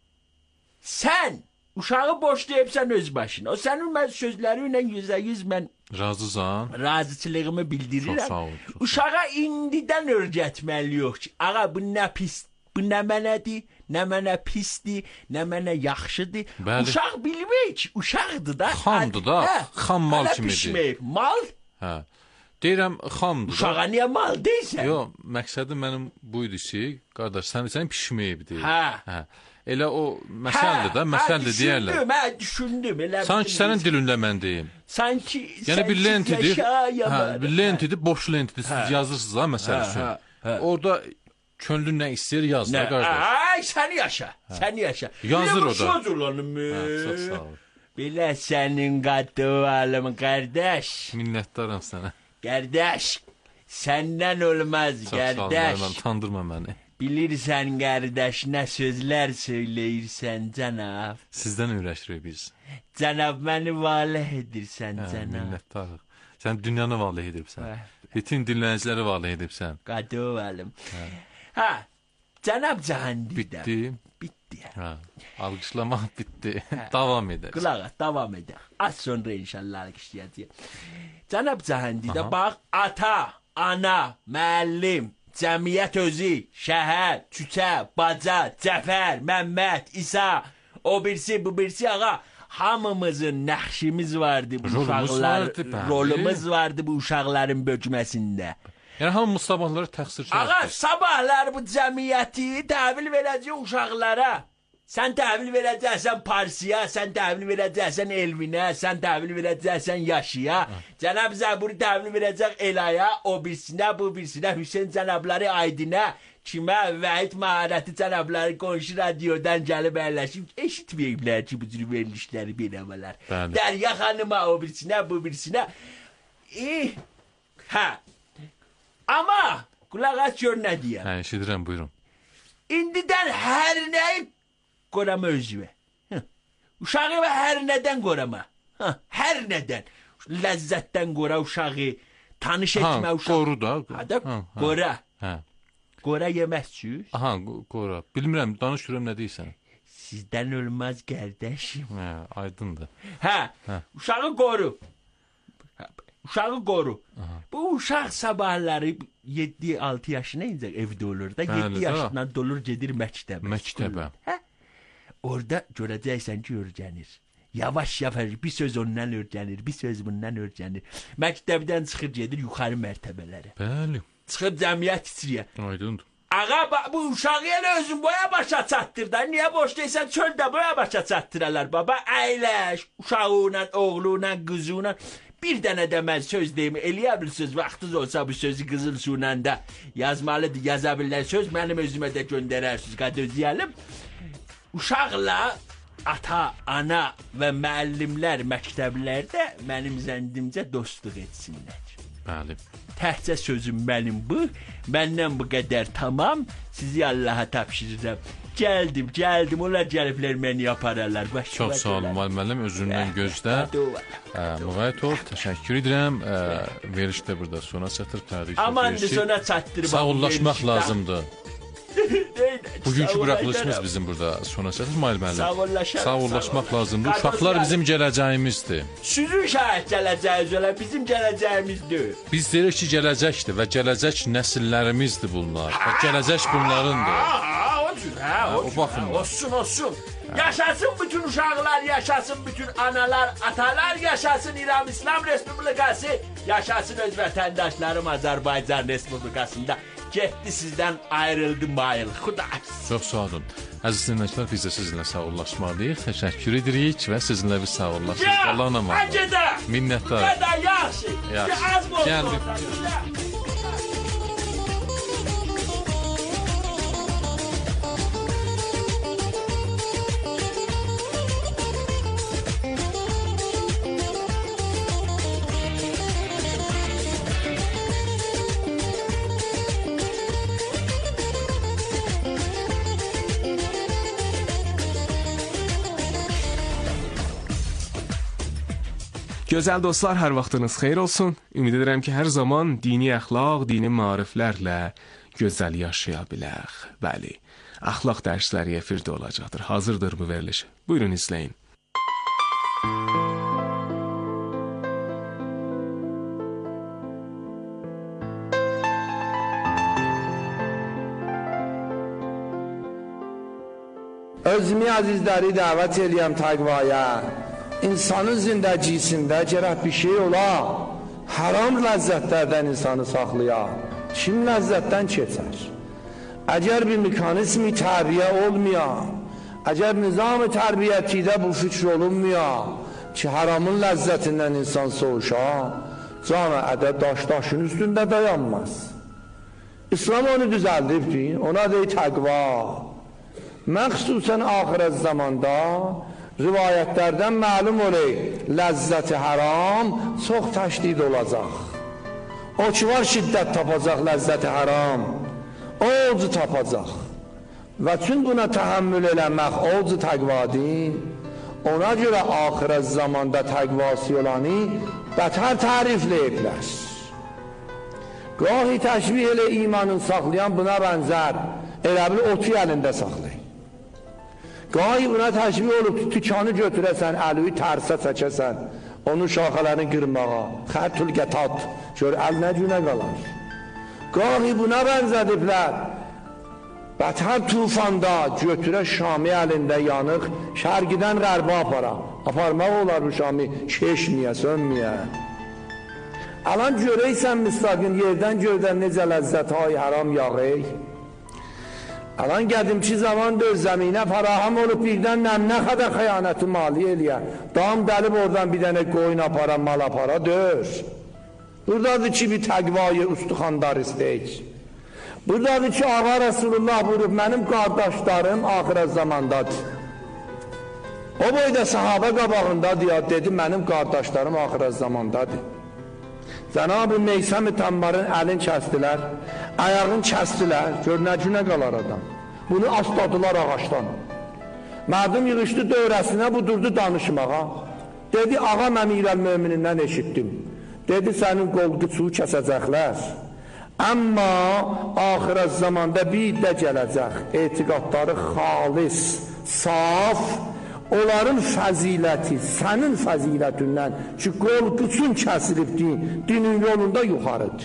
sən uşağı boşlayıbsan öz başına. O sənin sözləri ilə 100% mən razıçılığımı bildirirəm. Çox sağ ol. Uşağa indidən öyrətməli yox ki, ağa bu nə pis, bu nə mənədir, nə mənə pisdir, nə mənə yaxşıdır. Uşaq bilmir ki, uşaqdır da. Xamdır da, xam mal kimidir. Mal? Deyirəm, xamdır. Uşağa niyə mal deyirsən? Yox, məqsədim mənim bu idi ki, qardaş, sən pişməyib deyil. Elə o məsəldir də, məsəldir deyərlər. Düşündüm. Sanki sənin dilində mən deyim. Sanki bir lentidir, bir lentidir, boş lentidir. Siz yazırsınız ha, məsəl üçün. Orada könlün nə istəyir, yaz da, qardaş. Sən yaşa. Yazır o da. Söz olanım. Çox sağ ol. Belə sənin qatıvalım, qardaş. Minnətdaram sənə. Qardaş, səndən olmaz, qardaş. Çox sağ ol, tandırma məni. Bilirsən, qardaş, nə sözlər söyləyirsən, cənab. Sizdən öyrəşirik biz. Cənab, məni valeh edirsən, cənab. Minnətdarıq. Sən dünyanı valeh edibsən. Bütün dinləyiciləri valeh edibsən. Qatıvalım. Cənab Candidə. Bitti. Alqışlamaq bitdi. Davam edək. Qulağa, davam edək. Az sonra inşallah alqışlayacaq. Cənab Candidə, bax, ata, ana, müəllim, cəmiyyət özü, şəhər, küçə, baca, Cəfər, Məmməd, İsa, o birisi, bu birisi ağa, hamımızın nəxşimiz vardı bu uşaqlar, rolumuz vardı bu uşaqların bölməsində. Yəni hamımız sabahları təqsir çəkdik. Ağa, sabahlar bu cəmiyyəti təhvil verəcək uşaqlara. Sən təhvil verəcəksən Parsiya, sən təhvil verəcəksən Elvinə, sən təhvil verəcəksən Yaşıya. Cənab Zəburi təhvil verəcək Elaya, o birsinə, bu birsinə, Hüseyn cənabları Aydinə, kimə Vəhid Məharəti cənabları qonşu radiodan gəlib əyləşib, eşitməyiblər ki, bu cür verilişləri beləmələr. Dərya xanıma, o birsinə, bu birsinə. Hə, amma qulaq as gör nə deyəm. Hə, eşidirəm, buyurun. İndidən hər nəyi qorama özüvə. Uşağı və hər nədən qorama. Hər nədən. Ləzzətdən qora uşağı, tanış etmə uşağı. Qoru da. Qora. Qora yeməzsiniz? Aha, qora. Bilmirəm, danış görəm nə deyirsən. Sizdən ölməz qardaşım. Hə, aydındır. Hə, uşağı qoru. Uşağı qoru. Bu uşaq sabahları 7-6 yaşına incə evdə olur da, 7 yaşından dolur gedir məktəbə. Məktəbə. Hə? Orada görəcəksən ki, öyrənir. Yavaş-yavaş bir söz ondan öyrənir, bir söz bundan öyrənir. Məktəbdən çıxır gedir yuxarı mərtəbələrə. Bəli. Çıxır cəmiyyət içriyə. Aydındır. Ağa, bu uşağı elə özün boya başa çatdır da. Niyə boş deysən, çöldə boya başa çatdırarlar baba. Əyləş, uşağıyla, oğluyla, qızıyla. Bir dənə də mən söz deyim, eləyə bilirsiniz, vaxtınız olsa bu sözü qızıl suyla da yazmalıdır, yaza bilirlər söz, mənim özümə də göndərərsiniz, qədözləyəlim. Uşaqla ata, ana və müəllimlər məktəblərdə mənim zəndimcə dostluq etsinlər. Bəli. Təhcə sözüm mənim bu, məndən bu qədər tamam, sizi Allaha tapşırıram. Gəldim, onlar gəliblər məni yapararlar. Çox sağ olun, müəllim, özündən gözlə. Müğayət ol, təşəkkür edirəm. Veriş də burada sona çatır. Amandır, sona çatdırmaq. Sağollaşmaq lazımdır. Bugünkü buraxılışımız bizim burada sona çatır, müəllim. Sağollaşmaq lazımdır. Uşaqlar bizim gələcəyimizdir. Sizin şahid gələcəyiniz ola, bizim gələcəyimizdir. Biz deyirik ki, gələcəkdir və gələcək nəsillərimizdir bunlar. Və gələcək bunlarındır. Olsun. Yaşasın bütün uşaqlar, yaşasın bütün analar, atalar, yaşasın İran İslam Respublikası, yaşasın öz vətəndaşlarım Azərbaycan Respublikasında. Getdi sizdən ayrıldı mayıl. Xudahafız. Çox sağ olun. Əziz dinləyicilər, biz də sizinlə sağollaşmalıyıq. Təşəkkür edirik və sizinlə biz sağollaşırıq. Allah'ın amanı. Minnəttar. Yaxşı. Gəldik. Gözəl dostlar, hər vaxtınız xeyir olsun. Ümid edirəm ki, hər zaman dini əxlaq, dini maariflərlə gözəl yaşaya bilək. Bəli, əxlaq dərsləri efirdə olacaqdır. Hazırdır bu veriliş. Buyurun, izləyin. Özümü azizləri dəvət eləyəm təqvaya. İnsanın zindəcisində gərək bir şey ola, haram ləzzətlərdən insanı saxlaya. Kim ləzzətdən keçər? Əgər bir mekanizmi tərbiyə olmaya, əgər nizam tərbiyyətidə bu fikr olunmaya ki, haramın ləzzətindən insan soğuşa, canı ədəb daşın üstündə dayanmaz. İslam onu düzəldibdir, ona deyir təqva. Məxsusən axirət zamanda rivayətlərdən məlum olur, ləzzəti haram çox təşdid olacaq. O ki var şiddət tapacaq ləzzəti haram, o ocu tapacaq. Və çün buna təhəmmül eləmək ocu təqvadır, ona görə axirət zamanda təqvası olanı bətər tərifləyiblər. Qahi təşbih elə imanın saxlayan buna bənzər, elə bil otu əlində saxlayın. Qahi buna təşbih olub tikanı götürəsən, əliyi tərsə çəkəsən, onun şaxələrini qırmağa, xərtül qətat, gör əl nə günə qalar. Qahi buna bənzədiblər. Bətər tufanda götürə Şami əlində yanıq, şərqidən qərbə apara. Aparmaq olar bu Şami, şeşmiyə, sönmiyə. Alan görəysən müstaqin yerdən gördən necə ləzzət-hay haram yağır. Alan qədimki zaman döz zəminə faraham olub birdən nəmnə qədər xəyanəti mali eləyə. Dam dəlib oradan bir dənə qoyun apara, mal apara dör. Buradadır ki bir təqvayı ustuxandar istəyik. Buradadır ki Ağa Resulullah buyurub mənim qardaşlarım axirət zamandadır. O boyda sahabə qabağındadır ya, dedi mənim qardaşlarım axirət zamandadır. Cənab-ı Meysəm-i Tammarın əlin kəstilər, ayağın kəstilər, gör nə günə qalar adam. Bunu asladılar ağaçdan. Mərdim yığışdı dövrəsinə, bu durdu danışmağa. Dedi, ağam Əmirəl Möminindən eşitdim. Dedi, sənin qolqıçuğu kəsəcəklər. Amma axirət zamanda bir də gələcək, etiqadları xalis, saf, onların fəziləti, sənin fəzilətindən ki, qolqıçun kəsilibdir, dinin yolunda yuxarıdır.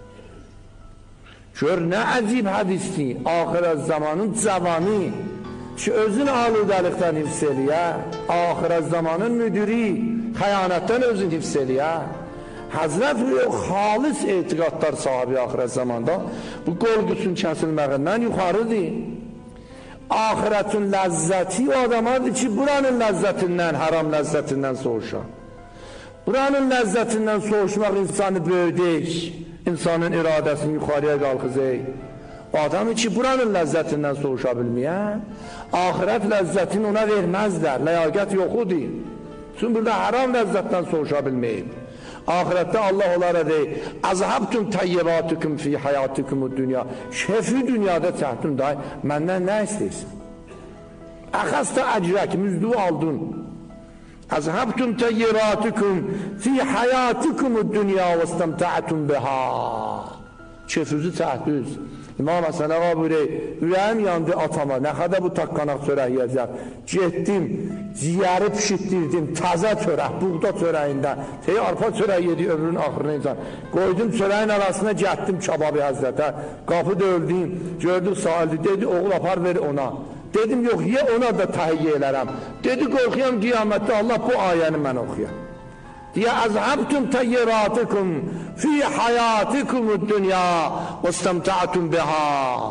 Gör, nə əcib hədisdir, axirət zamanın cavanı ki, özün aludəlikdən hifz eləyə, axirət zamanın müdiri, xəyanətdən özün hifz eləyə, Həzrət xalis etiqadlar sahibi axirət zamanda bu qolqüsün kəsilməğindən yuxarıdır. Axirətin ləzzəti o adamadır ki, buranın ləzzətindən, haram ləzzətindən soğuşar. Buranın ləzzətindən soğuşmaq insanı böyüdək, insanın iradəsini yuxarıya qalxızək. O adamı ki, buranın ləzzətindən soğuşa bilməyən, axirət ləzzətini ona verməzlər, ləyaqət yoxudur. Çünki burada haram ləzzətdən soğuşa bilməyib. Ahirette Allah onlara deyir, azhabtum tayyibatukum fi hayatikumud dünya. Şefi dünyada çəkdin day, məndən nə istəyirsən? Əxəstə əcrək, müzdü aldın. Azhabtum tayyibatukum fi hayatikumud dünya və istamta'tum biha. Şefizi çəkdiniz. İmam Həsən ağa buyuruyor, ürəyim yandı atama, nə qədər bu taqqanaq çörək yiyəcək. Getdim, ciyəri pişitdirdim, təzə çörək, buğda çörəyindən. Arpa çörək yedi ömrünün axırına insan. Qoydum çörəyin arasına, gətdim kababı həzrətə. Qapı döldüm, gördük sahildi, dedi oğul apar ver ona. Dedim yox, ye ona da təhiyyə elərəm. Dedi qorxuyam qiyamətdə Allah bu ayəni mən oxuyam. Diye azhabtum tayyiratikum fi hayatikumud dünya ve istamta'tum biha.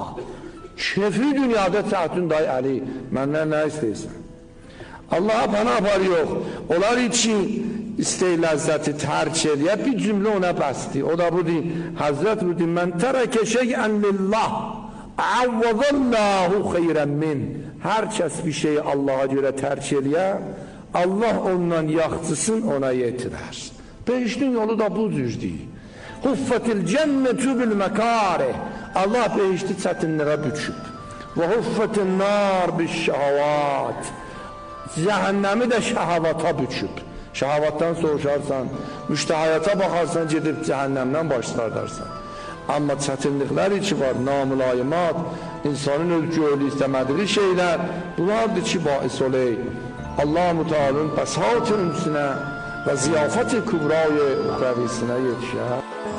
Şefi dünyada çəkdin day Əli, məndən nə istəyirsən? Allah'a bana var yox. Onlar için istey ləzzəti tərk eləyə, bir cümlə ona bəsdir. O da budur, Həzrət budur, mən tərəkə şeyən lillah, avvazallahu xeyrən min. Hər kəs bir şeyi Allah'a görə tərk eləyə, Allah ondan yaxçısın ona yetirər. Behiştin yolu da bu cüzdür. Huffetil cennetu bil mekarih. Allah behişti çətinlərə büküb. Və huffetil nar bil şəhavat. Cəhənnəmi də şəhavata büküb. Şəhavatdan soğuşarsan, müştəhayata baxarsan, gedib cəhənnəmdən başlardarsan. Amma çətinliklər içi var, namülayimat, insanın ölçü istəmədiği şeylər, bunlardır ki, bais oley. Allah-u Teala'nın bəsat-ı ümsünə və ziyafət-i kübrayı uxravisinə yetişər.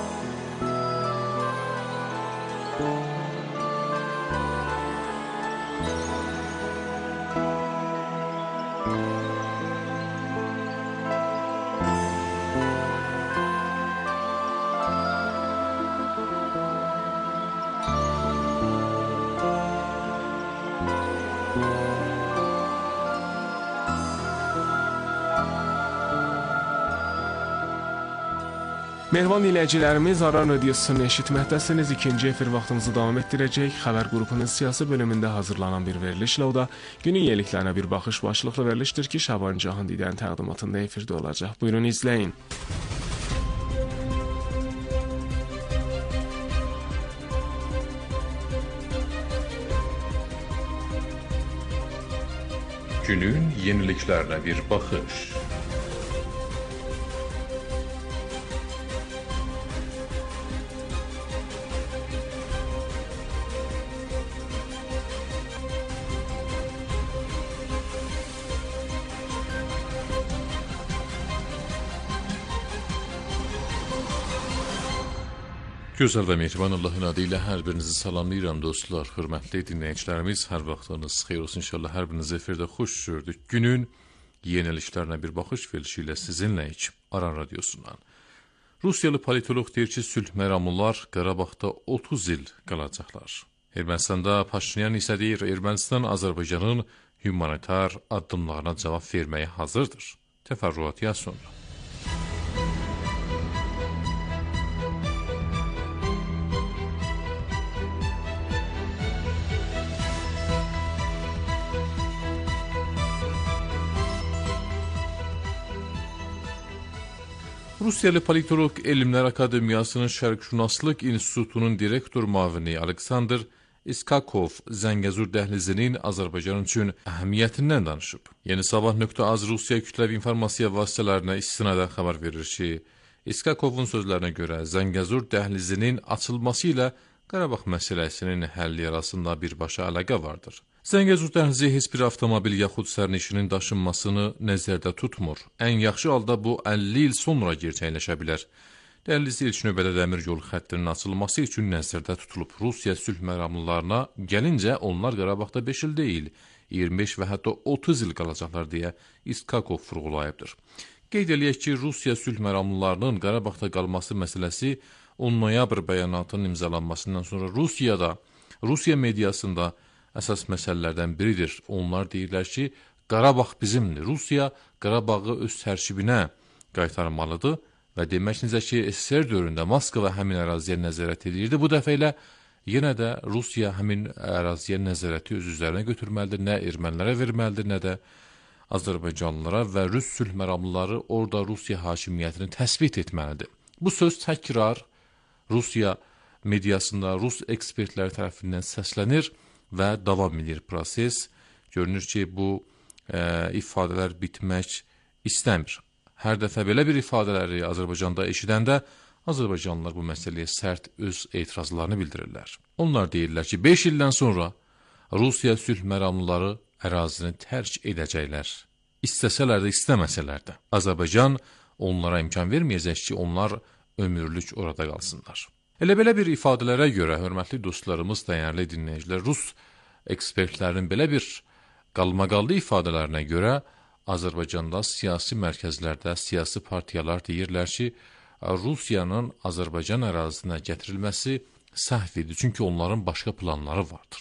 Mehriban dinləyicilərimiz, Aran Radiosunu eşitməkdəsiniz. İkinci efir vaxtımızı davam etdirəcək. Xəbər qrupunun siyasi bölümündə hazırlanan bir verilişlə o da günün yeniliklərinə bir baxış başlıqlı verilişdir ki, Şaban Cahan Didənin təqdimatında efirdə olacaq. Buyurun izləyin. Günün yeniliklərinə bir baxış. Gözəl və mehriban Allahın adı ilə hər birinizi salamlayıram dostlar, hörmətli dinləyicilərimiz. Hər vaxtınız xeyir olsun inşallah. Hər biriniz efirdə xoş gördük. Günün yeniliklərinə bir baxış verilişi ilə sizinləyik Aran Radiosundan. Rusiyalı politolog deyir ki, sülh məramlılar Qarabağda 30 il qalacaqlar. Ermənistanda Paşinyan isə deyir, Ermənistan Azərbaycanın humanitar addımlarına cavab verməyə hazırdır. Təfərrüatı sonra. Rusiyalı politolog Elmlər Akademiyasının Şərqşünaslıq İnstitutunun direktor müavini Aleksandr İskakov Zəngəzur dəhlizinin Azərbaycan üçün əhəmiyyətindən danışıb. Yeni Sabah.az Rusiya kütləvi informasiya vasitələrinə istinadən xəbər verir ki, İskakovun sözlərinə görə Zəngəzur dəhlizinin açılması ilə Qarabağ məsələsinin həlli arasında birbaşa əlaqə vardır. Zəngəzur dəhlizi heç bir avtomobil yaxud sərnişinin daşınmasını nəzərdə tutmur. Ən yaxşı halda bu 50 il sonra gerçəkləşə bilər. Dəhliz ilk növbədə dəmir yol xəttinin açılması üçün nəzərdə tutulub. Rusiya sülh məramlılarına gəlincə onlar Qarabağda 5 il deyil, 25 və hətta 30 il qalacaqlar deyə İskakov vurğulayıbdır. Qeyd eləyək ki, Rusiya sülh məramlılarının Qarabağda qalması məsələsi 10 noyabr bəyanatının imzalanmasından sonra Rusiya mediasında əsas məsələlərdən biridir. Onlar deyirlər ki, Qarabağ bizimdir. Rusiya Qarabağı öz tərkibinə qaytarmalıdır və demək necə ki, SSR dövründə Moskva həmin əraziyə nəzarət edirdi. Bu dəfə ilə yenə də Rusiya həmin əraziyə nəzarəti öz üzərinə götürməlidir. Nə ermənilərə verməlidir, nə də Azərbaycanlılara və Rus sülh məramlıları orada Rusiya hakimiyyətini təsbit etməlidir. Bu söz təkrar Rusiya mediasında Rus ekspertləri tərəfindən səslənir və davam edir proses. Görünür ki, bu ifadələr bitmək istəmir. Hər dəfə belə bir ifadələri Azərbaycanda eşidəndə Azərbaycanlılar bu məsələyə sərt öz etirazlarını bildirirlər. Onlar deyirlər ki, 5 ildən sonra Rusiya sülh məramlıları ərazini tərk edəcəklər. İstəsələr də, istəməsələr də. Azərbaycan onlara imkan verməyəcək ki, onlar ömürlük orada qalsınlar. Elə belə bir ifadələrə görə, hörmətli dostlarımız, dəyərli dinləyicilər, Rus ekspertlərin belə bir qalmaqallı ifadələrinə görə Azərbaycanda siyasi mərkəzlərdə siyasi partiyalar deyirlər ki, Rusiyanın Azərbaycan ərazisinə gətirilməsi səhv idi, çünki onların başqa planları vardır.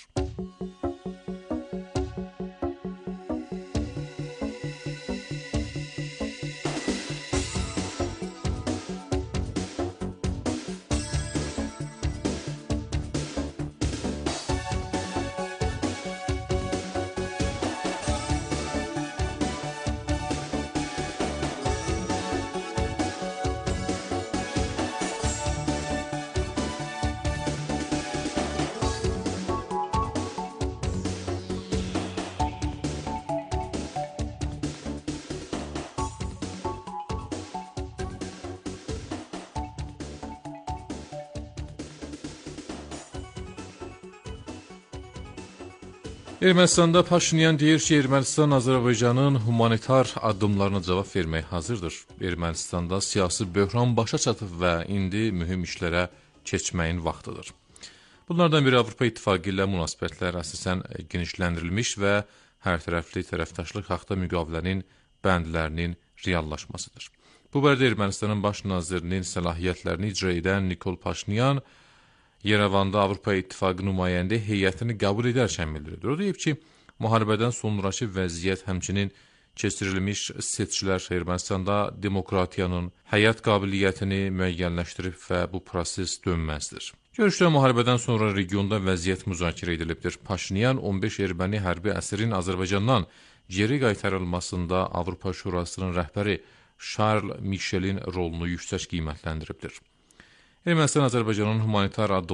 Ermənistanda Paşinyan deyir ki, Ermənistan Azərbaycanın humanitar addımlarına cavab vermək hazırdır. Ermənistanda siyasi böhran başa çatıb və indi mühüm işlərə keçməyin vaxtıdır. Bunlardan biri Avropa İttifaqı ilə münasibətlər əsasən genişləndirilmiş və hərtərəfli tərəfdaşlıq haqda müqavilənin bəndlərinin reallaşmasıdır. Bu barədə Ermənistanın baş nazirinin səlahiyyətlərini icra edən Nikol Paşinyan Yerevanda Avropa İttifaqı nümayəndə heyətini qəbul edərkən bildirir. O deyib ki, müharibədən sonraki vəziyyət həmçinin keçirilmiş seçkilər Ermənistanda demokratiyanın həyat qabiliyyətini müəyyənləşdirib və bu proses dönməzdir. Görüşdə müharibədən sonra regionda vəziyyət müzakirə edilibdir. Paşinyan 15 erməni hərbi əsrin Azərbaycandan geri qaytarılmasında Avropa Şurasının rəhbəri Charles Michelin rolunu yüksək qiymətləndiribdir. Ermənistan Azərbaycanın humanitar